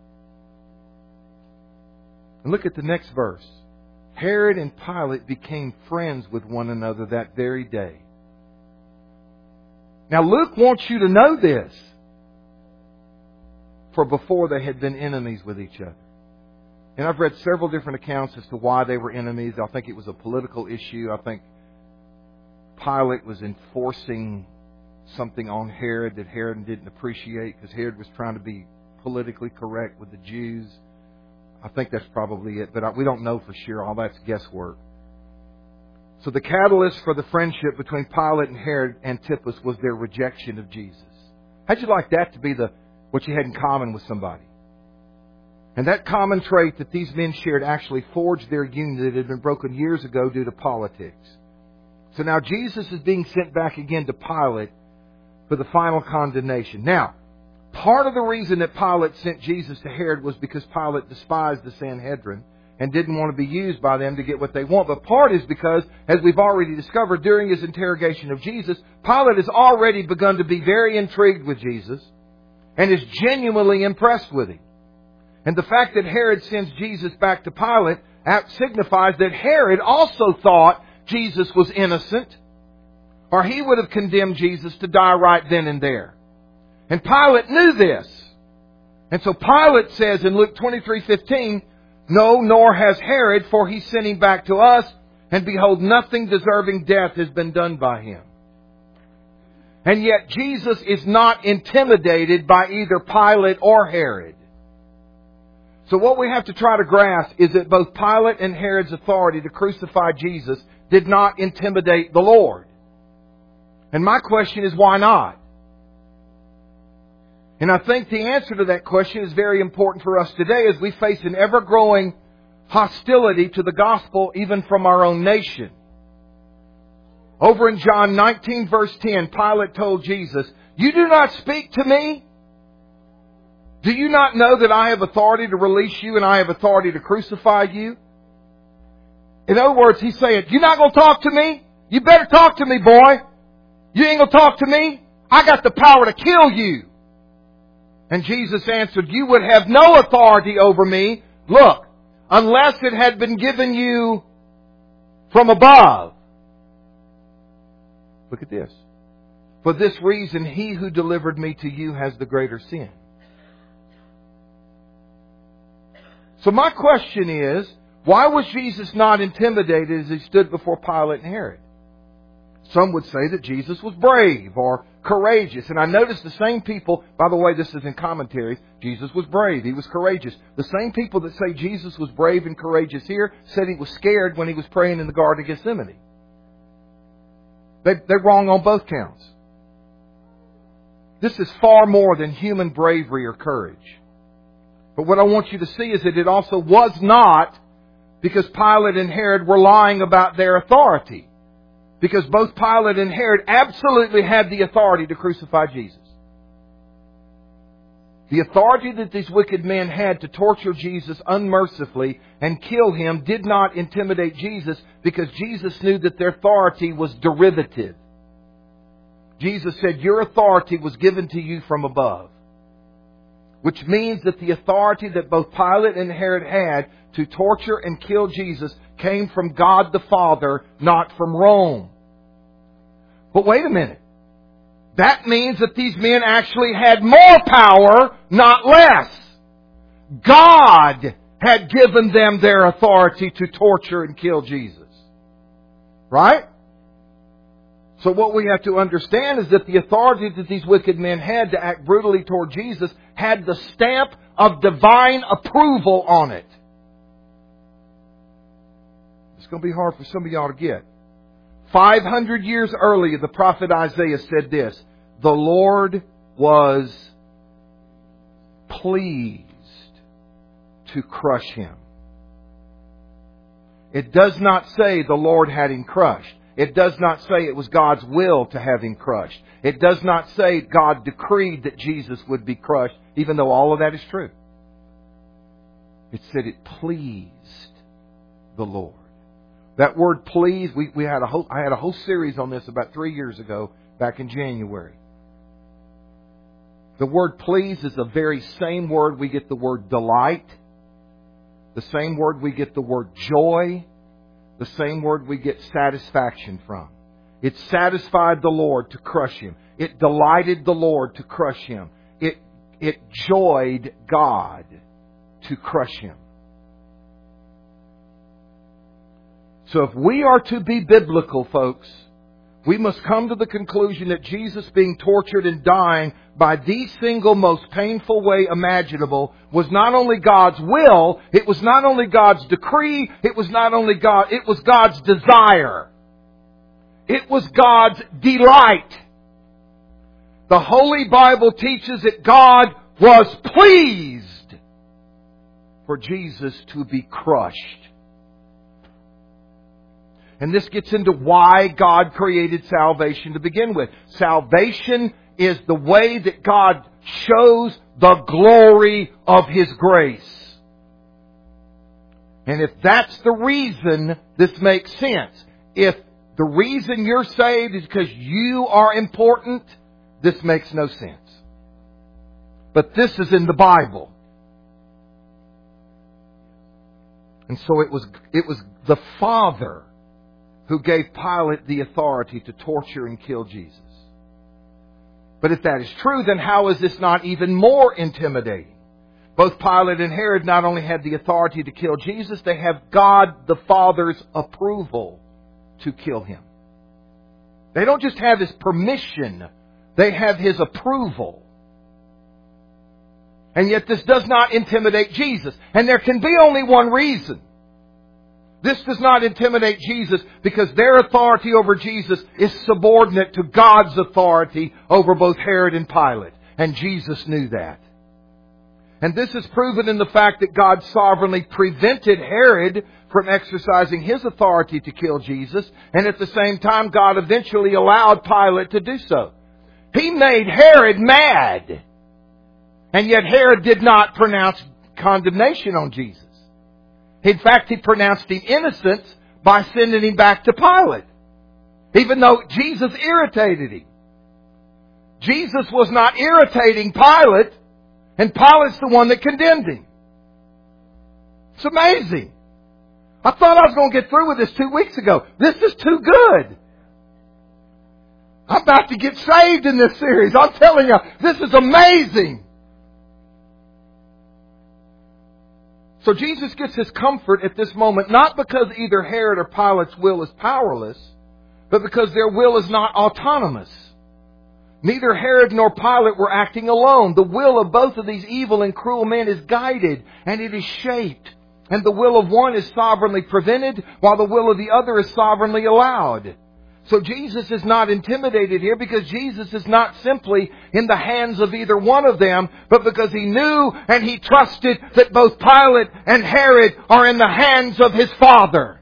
And look at the next verse. Herod and Pilate became friends with one another that very day. Now Luke wants you to know this. For before they had been enemies with each other. And I've read several different accounts as to why they were enemies. I think it was a political issue. I think Pilate was enforcing something on Herod that Herod didn't appreciate because Herod was trying to be politically correct with the Jews. I think that's probably it, but we don't know for sure. All that's guesswork. So the catalyst for the friendship between Pilate and Herod Antipas was their rejection of Jesus. How'd you like that to be the what you had in common with somebody? And that common trait that these men shared actually forged their union that had been broken years ago due to politics. So now Jesus is being sent back again to Pilate for the final condemnation. Now, part of the reason that Pilate sent Jesus to Herod was because Pilate despised the Sanhedrin and didn't want to be used by them to get what they want. But part is because, as we've already discovered during his interrogation of Jesus, Pilate has already begun to be very intrigued with Jesus and is genuinely impressed with Him. And the fact that Herod sends Jesus back to Pilate signifies that Herod also thought Jesus was innocent, or he would have condemned Jesus to die right then and there. And Pilate knew this. And so Pilate says in Luke twenty-three fifteen, "No, nor has Herod, for he sent him back to us, and behold, nothing deserving death has been done by him." And yet Jesus is not intimidated by either Pilate or Herod. So what we have to try to grasp is that both Pilate and Herod's authority to crucify Jesus did not intimidate the Lord. And my question is, why not? And I think the answer to that question is very important for us today as we face an ever-growing hostility to the gospel even from our own nation. Over in John nineteen verse ten, Pilate told Jesus, "You do not speak to me? Do you not know that I have authority to release you and I have authority to crucify you?" In other words, he's saying, "You're not going to talk to me? You better talk to me, boy. You ain't going to talk to me? I got the power to kill you." And Jesus answered, "You would have no authority over me, look, unless it had been given you from above." Look at this. "For this reason, he who delivered me to you has the greater sin." So my question is, why was Jesus not intimidated as He stood before Pilate and Herod? Some would say that Jesus was brave or courageous. And I noticed the same people, by the way, this is in commentaries, Jesus was brave, He was courageous. The same people that say Jesus was brave and courageous here said He was scared when He was praying in the Garden of Gethsemane. They, they're wrong on both counts. This is far more than human bravery or courage. But what I want you to see is that it also was not because Pilate and Herod were lying about their authority. Because both Pilate and Herod absolutely had the authority to crucify Jesus. The authority that these wicked men had to torture Jesus unmercifully and kill Him did not intimidate Jesus because Jesus knew that their authority was derivative. Jesus said, "Your authority was given to you from above." Which means that the authority that both Pilate and Herod had to torture and kill Jesus came from God the Father, not from Rome. But wait a minute. That means that these men actually had more power, not less. God had given them their authority to torture and kill Jesus. Right? So what we have to understand is that the authority that these wicked men had to act brutally toward Jesus had the stamp of divine approval on it. It's going to be hard for some of y'all to get. five hundred years earlier, the prophet Isaiah said this, "The Lord was pleased to crush him." It does not say the Lord had Him crushed. It does not say it was God's will to have Him crushed. It does not say God decreed that Jesus would be crushed, even though all of that is true. It said it pleased the Lord. That word please, we, we had a whole, I had a whole series on this about three years ago, back in January. The word please is the very same word we get the word delight. The same word we get the word joy. The same word we get satisfaction from. It satisfied the Lord to crush Him. It delighted the Lord to crush Him. It, it joyed God to crush Him. So if we are to be biblical, folks, we must come to the conclusion that Jesus being tortured and dying by the single most painful way imaginable was not only God's will, it was not only God's decree, it was not only God, it was God's desire. It was God's delight. The Holy Bible teaches that God was pleased for Jesus to be crushed. And this gets into why God created salvation to begin with. Salvation is the way that God shows the glory of His grace. And if that's the reason, this makes sense. If the reason you're saved is because you are important, this makes no sense. But this is in the Bible. And so it was, it was the Father who gave Pilate the authority to torture and kill Jesus. But if that is true, then how is this not even more intimidating? Both Pilate and Herod not only had the authority to kill Jesus, they have God the Father's approval to kill Him. They don't just have His permission, they have His approval. And yet this does not intimidate Jesus. And there can be only one reason. This does not intimidate Jesus because their authority over Jesus is subordinate to God's authority over both Herod and Pilate. And Jesus knew that. And this is proven in the fact that God sovereignly prevented Herod from exercising his authority to kill Jesus. And at the same time, God eventually allowed Pilate to do so. He made Herod mad. And yet Herod did not pronounce condemnation on Jesus. In fact, he pronounced him innocent by sending him back to Pilate. Even though Jesus irritated him. Jesus was not irritating Pilate, and Pilate's the one that condemned him. It's amazing. I thought I was going to get through with this two weeks ago. This is too good. I'm about to get saved in this series. I'm telling you, this is amazing. So Jesus gets His comfort at this moment, not because either Herod or Pilate's will is powerless, but because their will is not autonomous. Neither Herod nor Pilate were acting alone. The will of both of these evil and cruel men is guided, and it is shaped. And the will of one is sovereignly prevented, while the will of the other is sovereignly allowed. So Jesus is not intimidated here because Jesus is not simply in the hands of either one of them, but because He knew and He trusted that both Pilate and Herod are in the hands of His Father.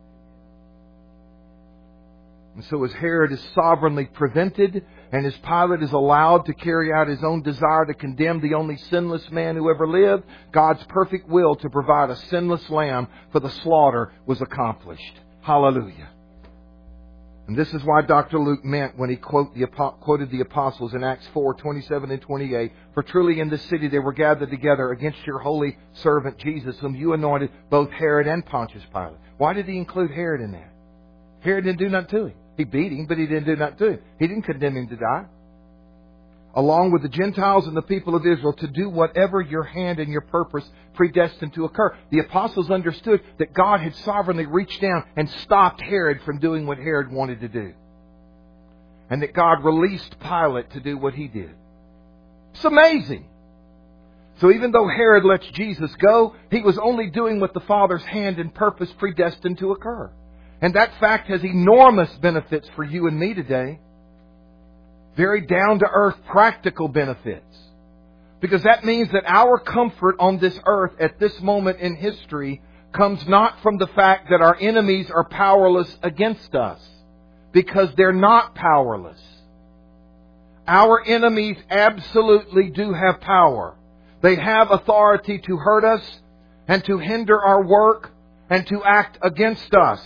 And so as Herod is sovereignly prevented and as Pilate is allowed to carry out his own desire to condemn the only sinless man who ever lived, God's perfect will to provide a sinless lamb for the slaughter was accomplished. Hallelujah. And this is why Doctor Luke meant when he quote the, quoted the apostles in Acts four, twenty-seven and twenty-eight, "For truly in this city they were gathered together against your holy servant Jesus, whom you anointed, both Herod and Pontius Pilate." Why did he include Herod in that? Herod didn't do nothing to him. He beat him, but he didn't do nothing to him. He didn't condemn him to die. Along with the Gentiles and the people of Israel, to do whatever your hand and your purpose predestined to occur. The apostles understood that God had sovereignly reached down and stopped Herod from doing what Herod wanted to do. And that God released Pilate to do what he did. It's amazing. So even though Herod lets Jesus go, he was only doing what the Father's hand and purpose predestined to occur. And that fact has enormous benefits for you and me today. Very down-to-earth practical benefits. Because that means that our comfort on this earth at this moment in history comes not from the fact that our enemies are powerless against us. Because they're not powerless. Our enemies absolutely do have power. They have authority to hurt us and to hinder our work and to act against us.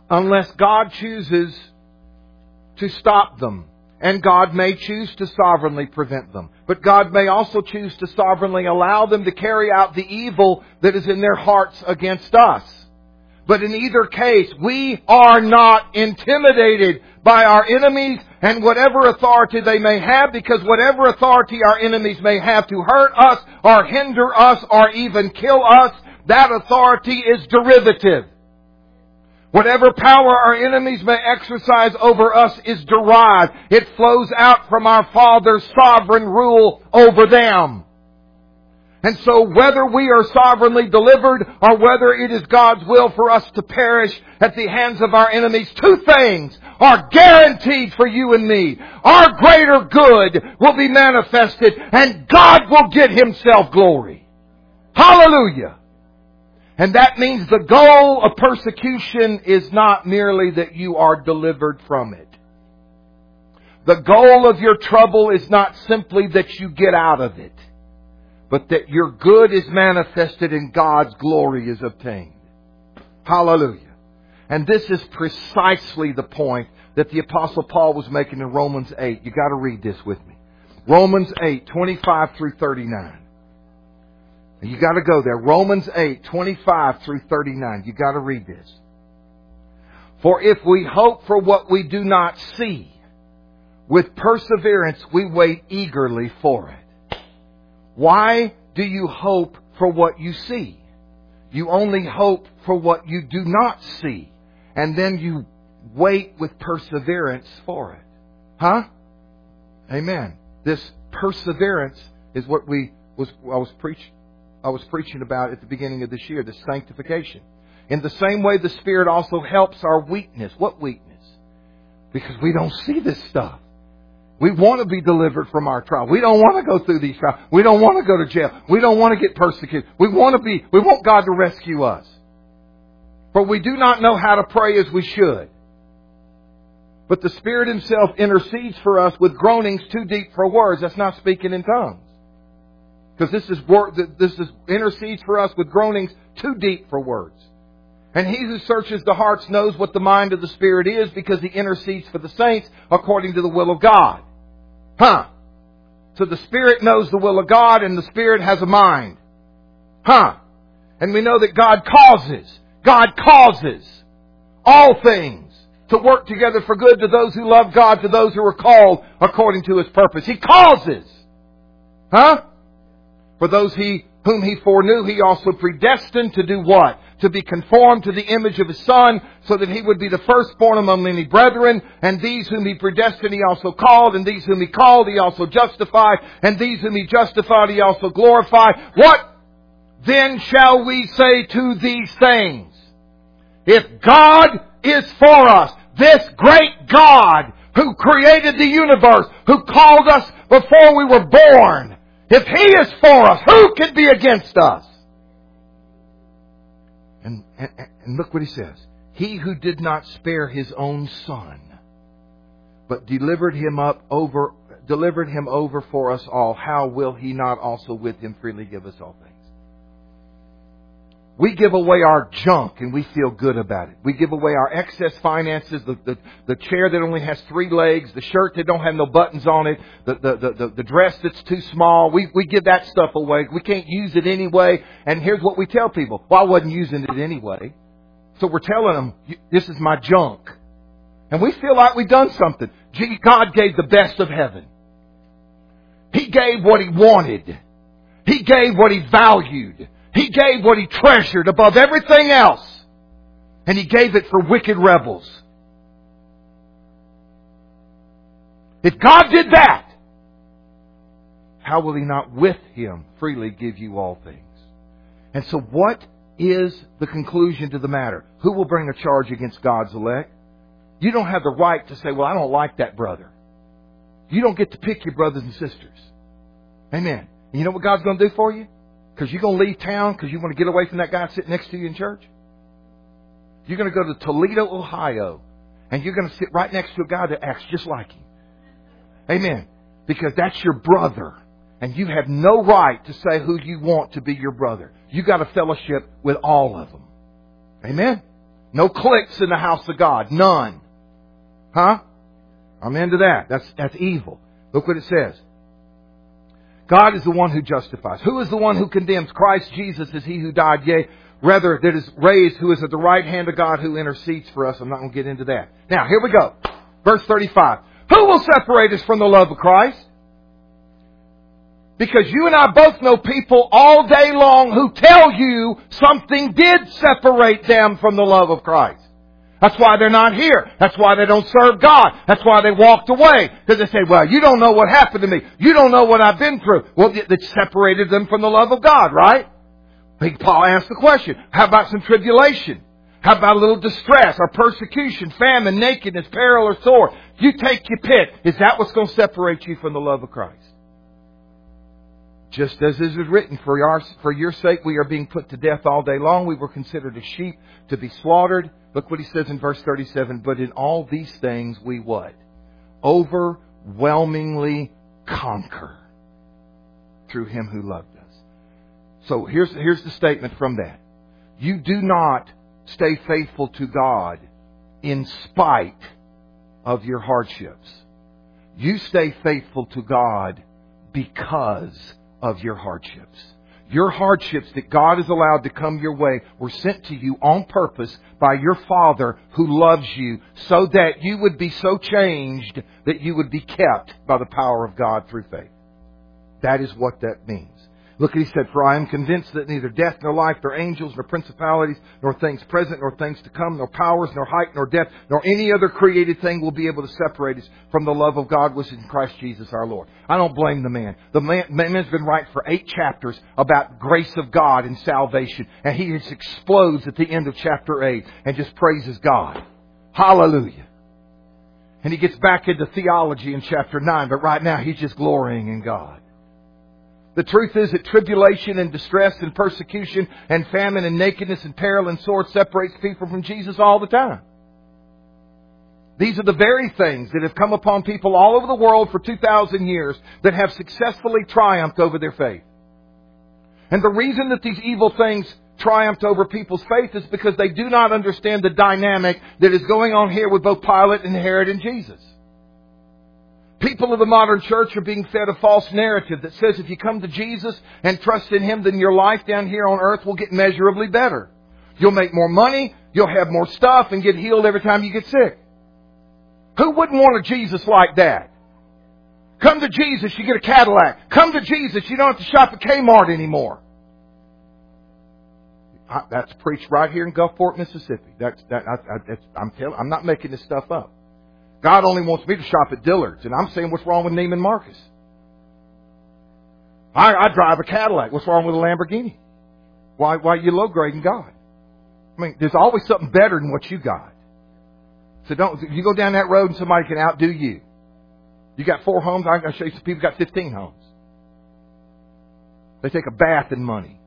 unless God chooses to stop them. And God may choose to sovereignly prevent them. But God may also choose to sovereignly allow them to carry out the evil that is in their hearts against us. But in either case, we are not intimidated by our enemies and whatever authority they may have, because whatever authority our enemies may have to hurt us or hinder us or even kill us, that authority is derivative. Whatever power our enemies may exercise over us is derived. It flows out from our Father's sovereign rule over them. And so whether we are sovereignly delivered or whether it is God's will for us to perish at the hands of our enemies, two things are guaranteed for you and me. Our greater good will be manifested and God will get Himself glory. Hallelujah! And that means the goal of persecution is not merely that you are delivered from it. The goal of your trouble is not simply that you get out of it, but that your good is manifested and God's glory is obtained. Hallelujah. And this is precisely the point that the Apostle Paul was making in Romans eight. You got to read this with me. Romans eight, twenty-five through thirty-nine. You got to go there. Romans eight, twenty-five through thirty-nine. You got to read this. For if we hope for what we do not see, with perseverance we wait eagerly for it. Why do you hope for what you see? You only hope for what you do not see. And then you wait with perseverance for it. Huh? Amen. This perseverance is what we was I was preaching. I was preaching about at the beginning of this year, the sanctification. In the same way, the Spirit also helps our weakness. What weakness? Because we don't see this stuff. We want to be delivered from our trial. We don't want to go through these trials. We don't want to go to jail. We don't want to get persecuted. We want to be, we want God to rescue us. For we do not know how to pray as we should. But the Spirit Himself intercedes for us with groanings too deep for words. That's not speaking in tongues. Because this is this is intercedes for us with groanings too deep for words. And He who searches the hearts knows what the mind of the Spirit is, because He intercedes for the saints according to the will of God. Huh? So the Spirit knows the will of God, and the Spirit has a mind. Huh? And we know that God causes, God causes all things to work together for good to those who love God, to those who are called according to His purpose. He causes. Huh? For those he whom He foreknew, He also predestined to do what? To be conformed to the image of His Son, so that He would be the firstborn among many brethren. And these whom He predestined, He also called. And these whom He called, He also justified. And these whom He justified, He also glorified. What then shall we say to these things? If God is for us, this great God who created the universe, who called us before we were born, if He is for us, who can be against us? And, and, and look what He says. He who did not spare His own Son, but delivered Him up over, delivered Him over for us all, how will He not also with Him freely give us all things? We give away our junk and we feel good about it. We give away our excess finances, the, the, the chair that only has three legs, the shirt that don't have no buttons on it, the, the, the, the, the dress that's too small. We, we give that stuff away. We can't use it anyway. And here's what we tell people. Well, I wasn't using it anyway. So we're telling them, this is my junk. And we feel like we've done something. Gee, God gave the best of heaven. He gave what He wanted. He gave what He valued. He gave what He treasured above everything else. And He gave it for wicked rebels. If God did that, how will He not with Him freely give you all things? And so what is the conclusion to the matter? Who will bring a charge against God's elect? You don't have the right to say, well, I don't like that brother. You don't get to pick your brothers and sisters. Amen. And you know what God's going to do for you? Because you're going to leave town because you want to get away from that guy sitting next to you in church? You're going to go to Toledo, Ohio, and you're going to sit right next to a guy that acts just like you. Amen. Because that's your brother. And you have no right to say who you want to be your brother. You got a fellowship with all of them. Amen. No cliques in the house of God. None. Huh? I'm into that. That's, that's evil. Look what it says. God is the one who justifies. Who is the one who condemns? Christ Jesus is He who died, yea, rather that is raised, who is at the right hand of God, who intercedes for us. I'm not going to get into that. Now, here we go. Verse thirty-five. Who will separate us from the love of Christ? Because you and I both know people all day long who tell you something did separate them from the love of Christ. That's why they're not here. That's why they don't serve God. That's why they walked away. Because they say, well, you don't know what happened to me. You don't know what I've been through. Well, it separated them from the love of God, right? Paul asked the question, how about some tribulation? How about a little distress or persecution, famine, nakedness, peril, or sword? You take your pick. Is that what's going to separate you from the love of Christ? Just as it is written, for our, for your sake we are being put to death all day long. We were considered as sheep to be slaughtered. Look what he says in verse thirty-seven. But in all these things we what? Overwhelmingly conquer through Him who loved us. So here's, here's the statement from that. You do not stay faithful to God in spite of your hardships. You stay faithful to God because of your hardships. Your hardships that God has allowed to come your way were sent to you on purpose by your Father who loves you, so that you would be so changed that you would be kept by the power of God through faith. That is what that means. Look, he said, for I am convinced that neither death nor life, nor angels, nor principalities, nor things present, nor things to come, nor powers, nor height, nor depth, nor any other created thing will be able to separate us from the love of God which is in Christ Jesus our Lord. I don't blame the man. The man, man's been writing for eight chapters about grace of God and salvation. And he just explodes at the end of chapter eight and just praises God. Hallelujah. And he gets back into theology in chapter nine. But right now he's just glorying in God. The truth is that tribulation and distress and persecution and famine and nakedness and peril and sword separates people from Jesus all the time. These are the very things that have come upon people all over the world for two thousand years that have successfully triumphed over their faith. And the reason that these evil things triumphed over people's faith is because they do not understand the dynamic that is going on here with both Pilate and Herod and Jesus. People of the modern church are being fed a false narrative that says if you come to Jesus and trust in Him, then your life down here on earth will get measurably better. You'll make more money, you'll have more stuff, and get healed every time you get sick. Who wouldn't want a Jesus like that? Come to Jesus, you get a Cadillac. Come to Jesus, you don't have to shop at Kmart anymore. I, that's preached right here in Gulfport, Mississippi. That's, that, I, I, that's, I'm, tell, I'm not making this stuff up. God only wants me to shop at Dillard's. And I'm saying, what's wrong with Neiman Marcus? I, I drive a Cadillac. What's wrong with a Lamborghini? Why, why are you low grading God? I mean, there's always something better than what you got. So don't, you go down that road and somebody can outdo you. You got four homes. I'm going to show you some people got fifteen homes. They take a bath in money.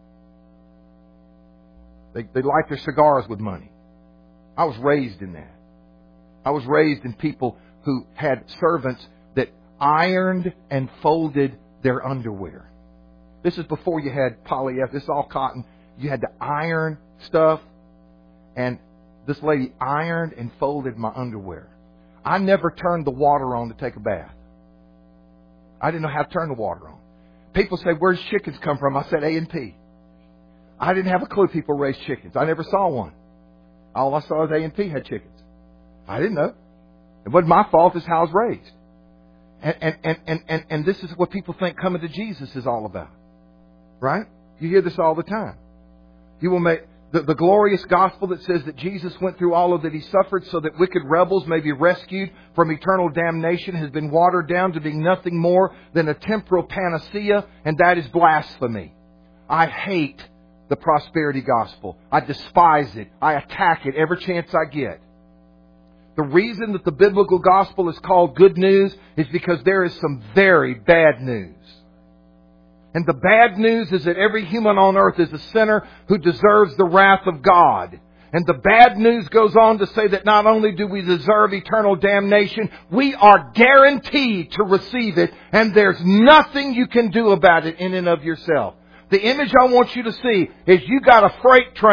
They, they light their cigars with money. I was raised in that. I was raised in people who had servants that ironed and folded their underwear. This is before you had polyester. This is all cotton. You had to iron stuff. And this lady ironed and folded my underwear. I never turned the water on to take a bath. I didn't know how to turn the water on. People say, where's chickens come from? I said A and P. I didn't have a clue people raised chickens. I never saw one. All I saw was A and P had chickens. I didn't know. It wasn't my fault. It's how I was raised. And, and, and, and, and, and this is what people think coming to Jesus is all about. Right? You hear this all the time. You will make the, the glorious gospel that says that Jesus went through all of that He suffered so that wicked rebels may be rescued from eternal damnation has been watered down to being nothing more than a temporal panacea, and that is blasphemy. I hate the prosperity gospel. I despise it. I attack it every chance I get. The reason that the biblical gospel is called good news is because there is some very bad news. And the bad news is that every human on earth is a sinner who deserves the wrath of God. And the bad news goes on to say that not only do we deserve eternal damnation, we are guaranteed to receive it, and there's nothing you can do about it in and of yourself. The image I want you to see is you got a freight train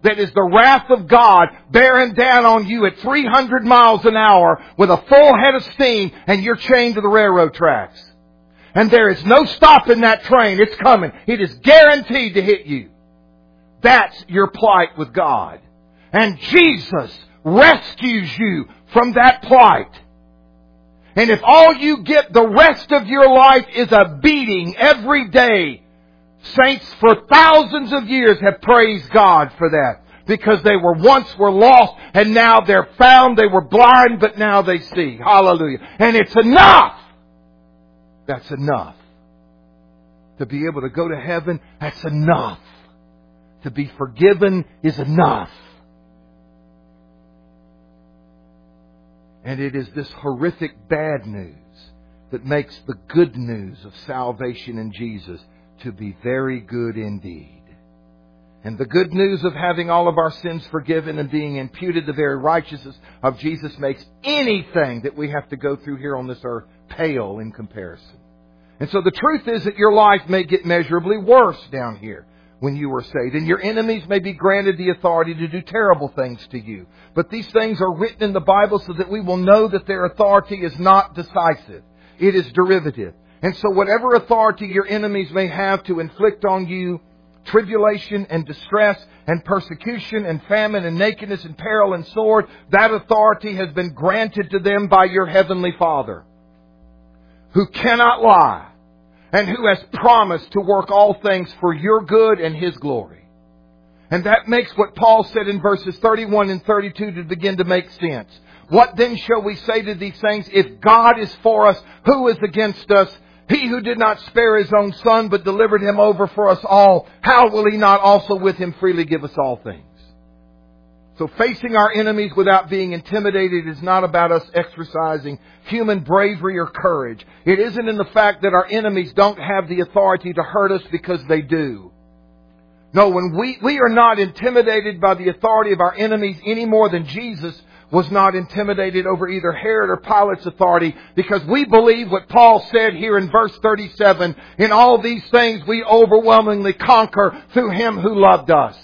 that is the wrath of God bearing down on you at three hundred miles an hour with a full head of steam, and you're chained to the railroad tracks. And there is no stopping that train. It's coming. It is guaranteed to hit you. That's your plight with God. And Jesus rescues you from that plight. And if all you get the rest of your life is a beating every day, saints for thousands of years have praised God for that. Because they were once were lost and now they're found. They were blind but now they see. Hallelujah. And it's enough. That's enough. To be able to go to heaven, that's enough. To be forgiven is enough. And it is this horrific bad news that makes the good news of salvation in Jesus to be very good indeed. And the good news of having all of our sins forgiven and being imputed the very righteousness of Jesus makes anything that we have to go through here on this earth pale in comparison. And so the truth is that your life may get measurably worse down here when you were saved. And your enemies may be granted the authority to do terrible things to you. But these things are written in the Bible so that we will know that their authority is not decisive. It is derivative. And so whatever authority your enemies may have to inflict on you, tribulation and distress and persecution and famine and nakedness and peril and sword, that authority has been granted to them by your heavenly Father, who cannot lie and who has promised to work all things for your good and His glory. And that makes what Paul said in verses thirty-one and thirty-two to begin to make sense. What then shall we say to these things? If God is for us, who is against us? He who did not spare His own Son, but delivered Him over for us all, how will He not also with Him freely give us all things? So facing our enemies without being intimidated is not about us exercising human bravery or courage. It isn't in the fact that our enemies don't have the authority to hurt us, because they do. No, when we, we are not intimidated by the authority of our enemies any more than Jesus was not intimidated over either Herod or Pilate's authority, because we believe what Paul said here in verse thirty-seven, in all these things we overwhelmingly conquer through Him who loved us.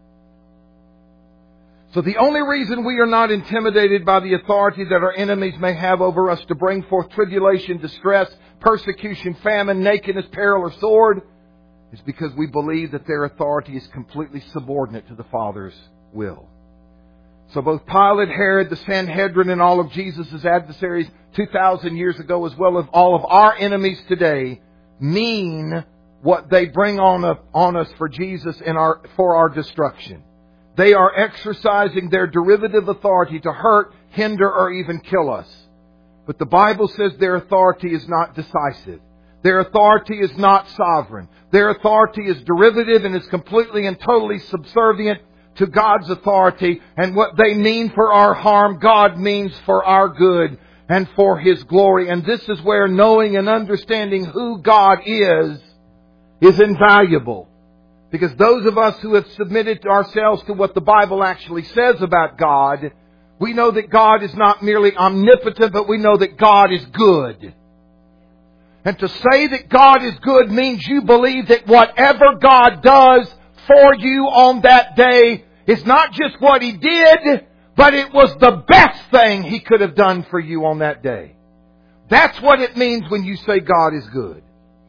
So the only reason we are not intimidated by the authority that our enemies may have over us to bring forth tribulation, distress, persecution, famine, nakedness, peril, or sword is because we believe that their authority is completely subordinate to the Father's will. So both Pilate, Herod, the Sanhedrin, and all of Jesus' adversaries two thousand years ago, as well as all of our enemies today, mean what they bring on, a, on us for Jesus and our, for our destruction. They are exercising their derivative authority to hurt, hinder, or even kill us. But the Bible says their authority is not decisive. Their authority is not sovereign. Their authority is derivative and is completely and totally subservient to God's authority. And what they mean for our harm, God means for our good and for His glory. And this is where knowing and understanding who God is, is invaluable. Because those of us who have submitted ourselves to what the Bible actually says about God, we know that God is not merely omnipotent, but we know that God is good. And to say that God is good means you believe that whatever God does for you on that day is not just what He did, but it was the best thing He could have done for you on that day. That's what it means when you say God is good.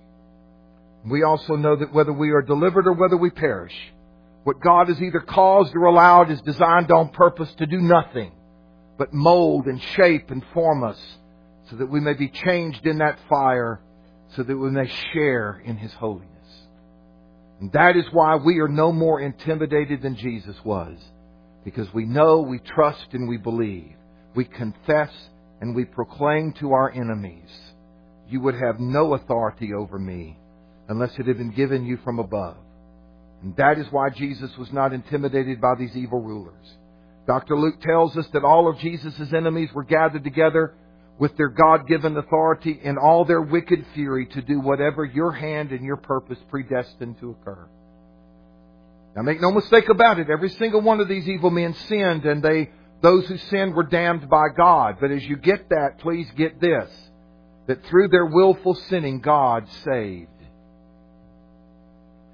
We also know that whether we are delivered or whether we perish, what God has either caused or allowed is designed on purpose to do nothing but mold and shape and form us so that we may be changed in that fire, so that we may share in His holiness. And that is why we are no more intimidated than Jesus was. Because we know, we trust, and we believe. We confess and we proclaim to our enemies, you would have no authority over me unless it had been given you from above. And that is why Jesus was not intimidated by these evil rulers. Doctor Luke tells us that all of Jesus' enemies were gathered together with their God-given authority in all their wicked fury to do whatever your hand and your purpose predestined to occur. Now make no mistake about it, every single one of these evil men sinned, and they, those who sinned were damned by God. But as you get that, please get this, that through their willful sinning, God saved.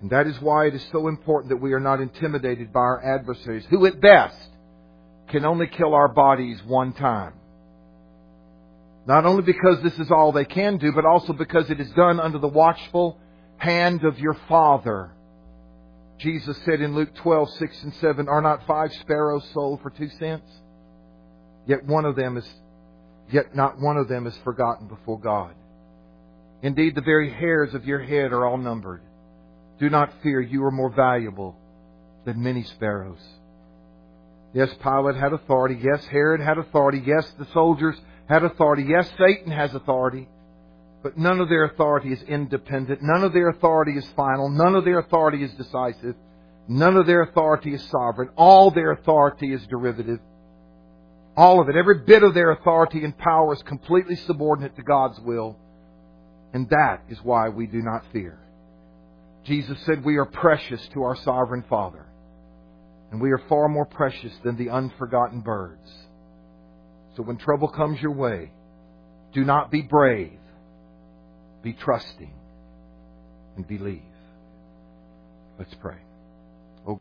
And that is why it is so important that we are not intimidated by our adversaries, who at best can only kill our bodies one time. Not only because this is all they can do, but also because it is done under the watchful hand of your Father. Jesus said in Luke twelve, six and seven, "Are not five sparrows sold for two cents? Yet one of them is, yet not one of them is forgotten before God. Indeed, the very hairs of your head are all numbered. Do not fear, you are more valuable than many sparrows." Yes, Pilate had authority. Yes, Herod had authority. Yes, the soldiers had authority. Yes, Satan has authority. But none of their authority is independent. None of their authority is final. None of their authority is decisive. None of their authority is sovereign. All their authority is derivative. All of it, every bit of their authority and power is completely subordinate to God's will. And that is why we do not fear. Jesus said we are precious to our sovereign Father. And we are far more precious than the unforgotten birds. So when trouble comes your way, do not be brave. Be trusting and believe. Let's pray.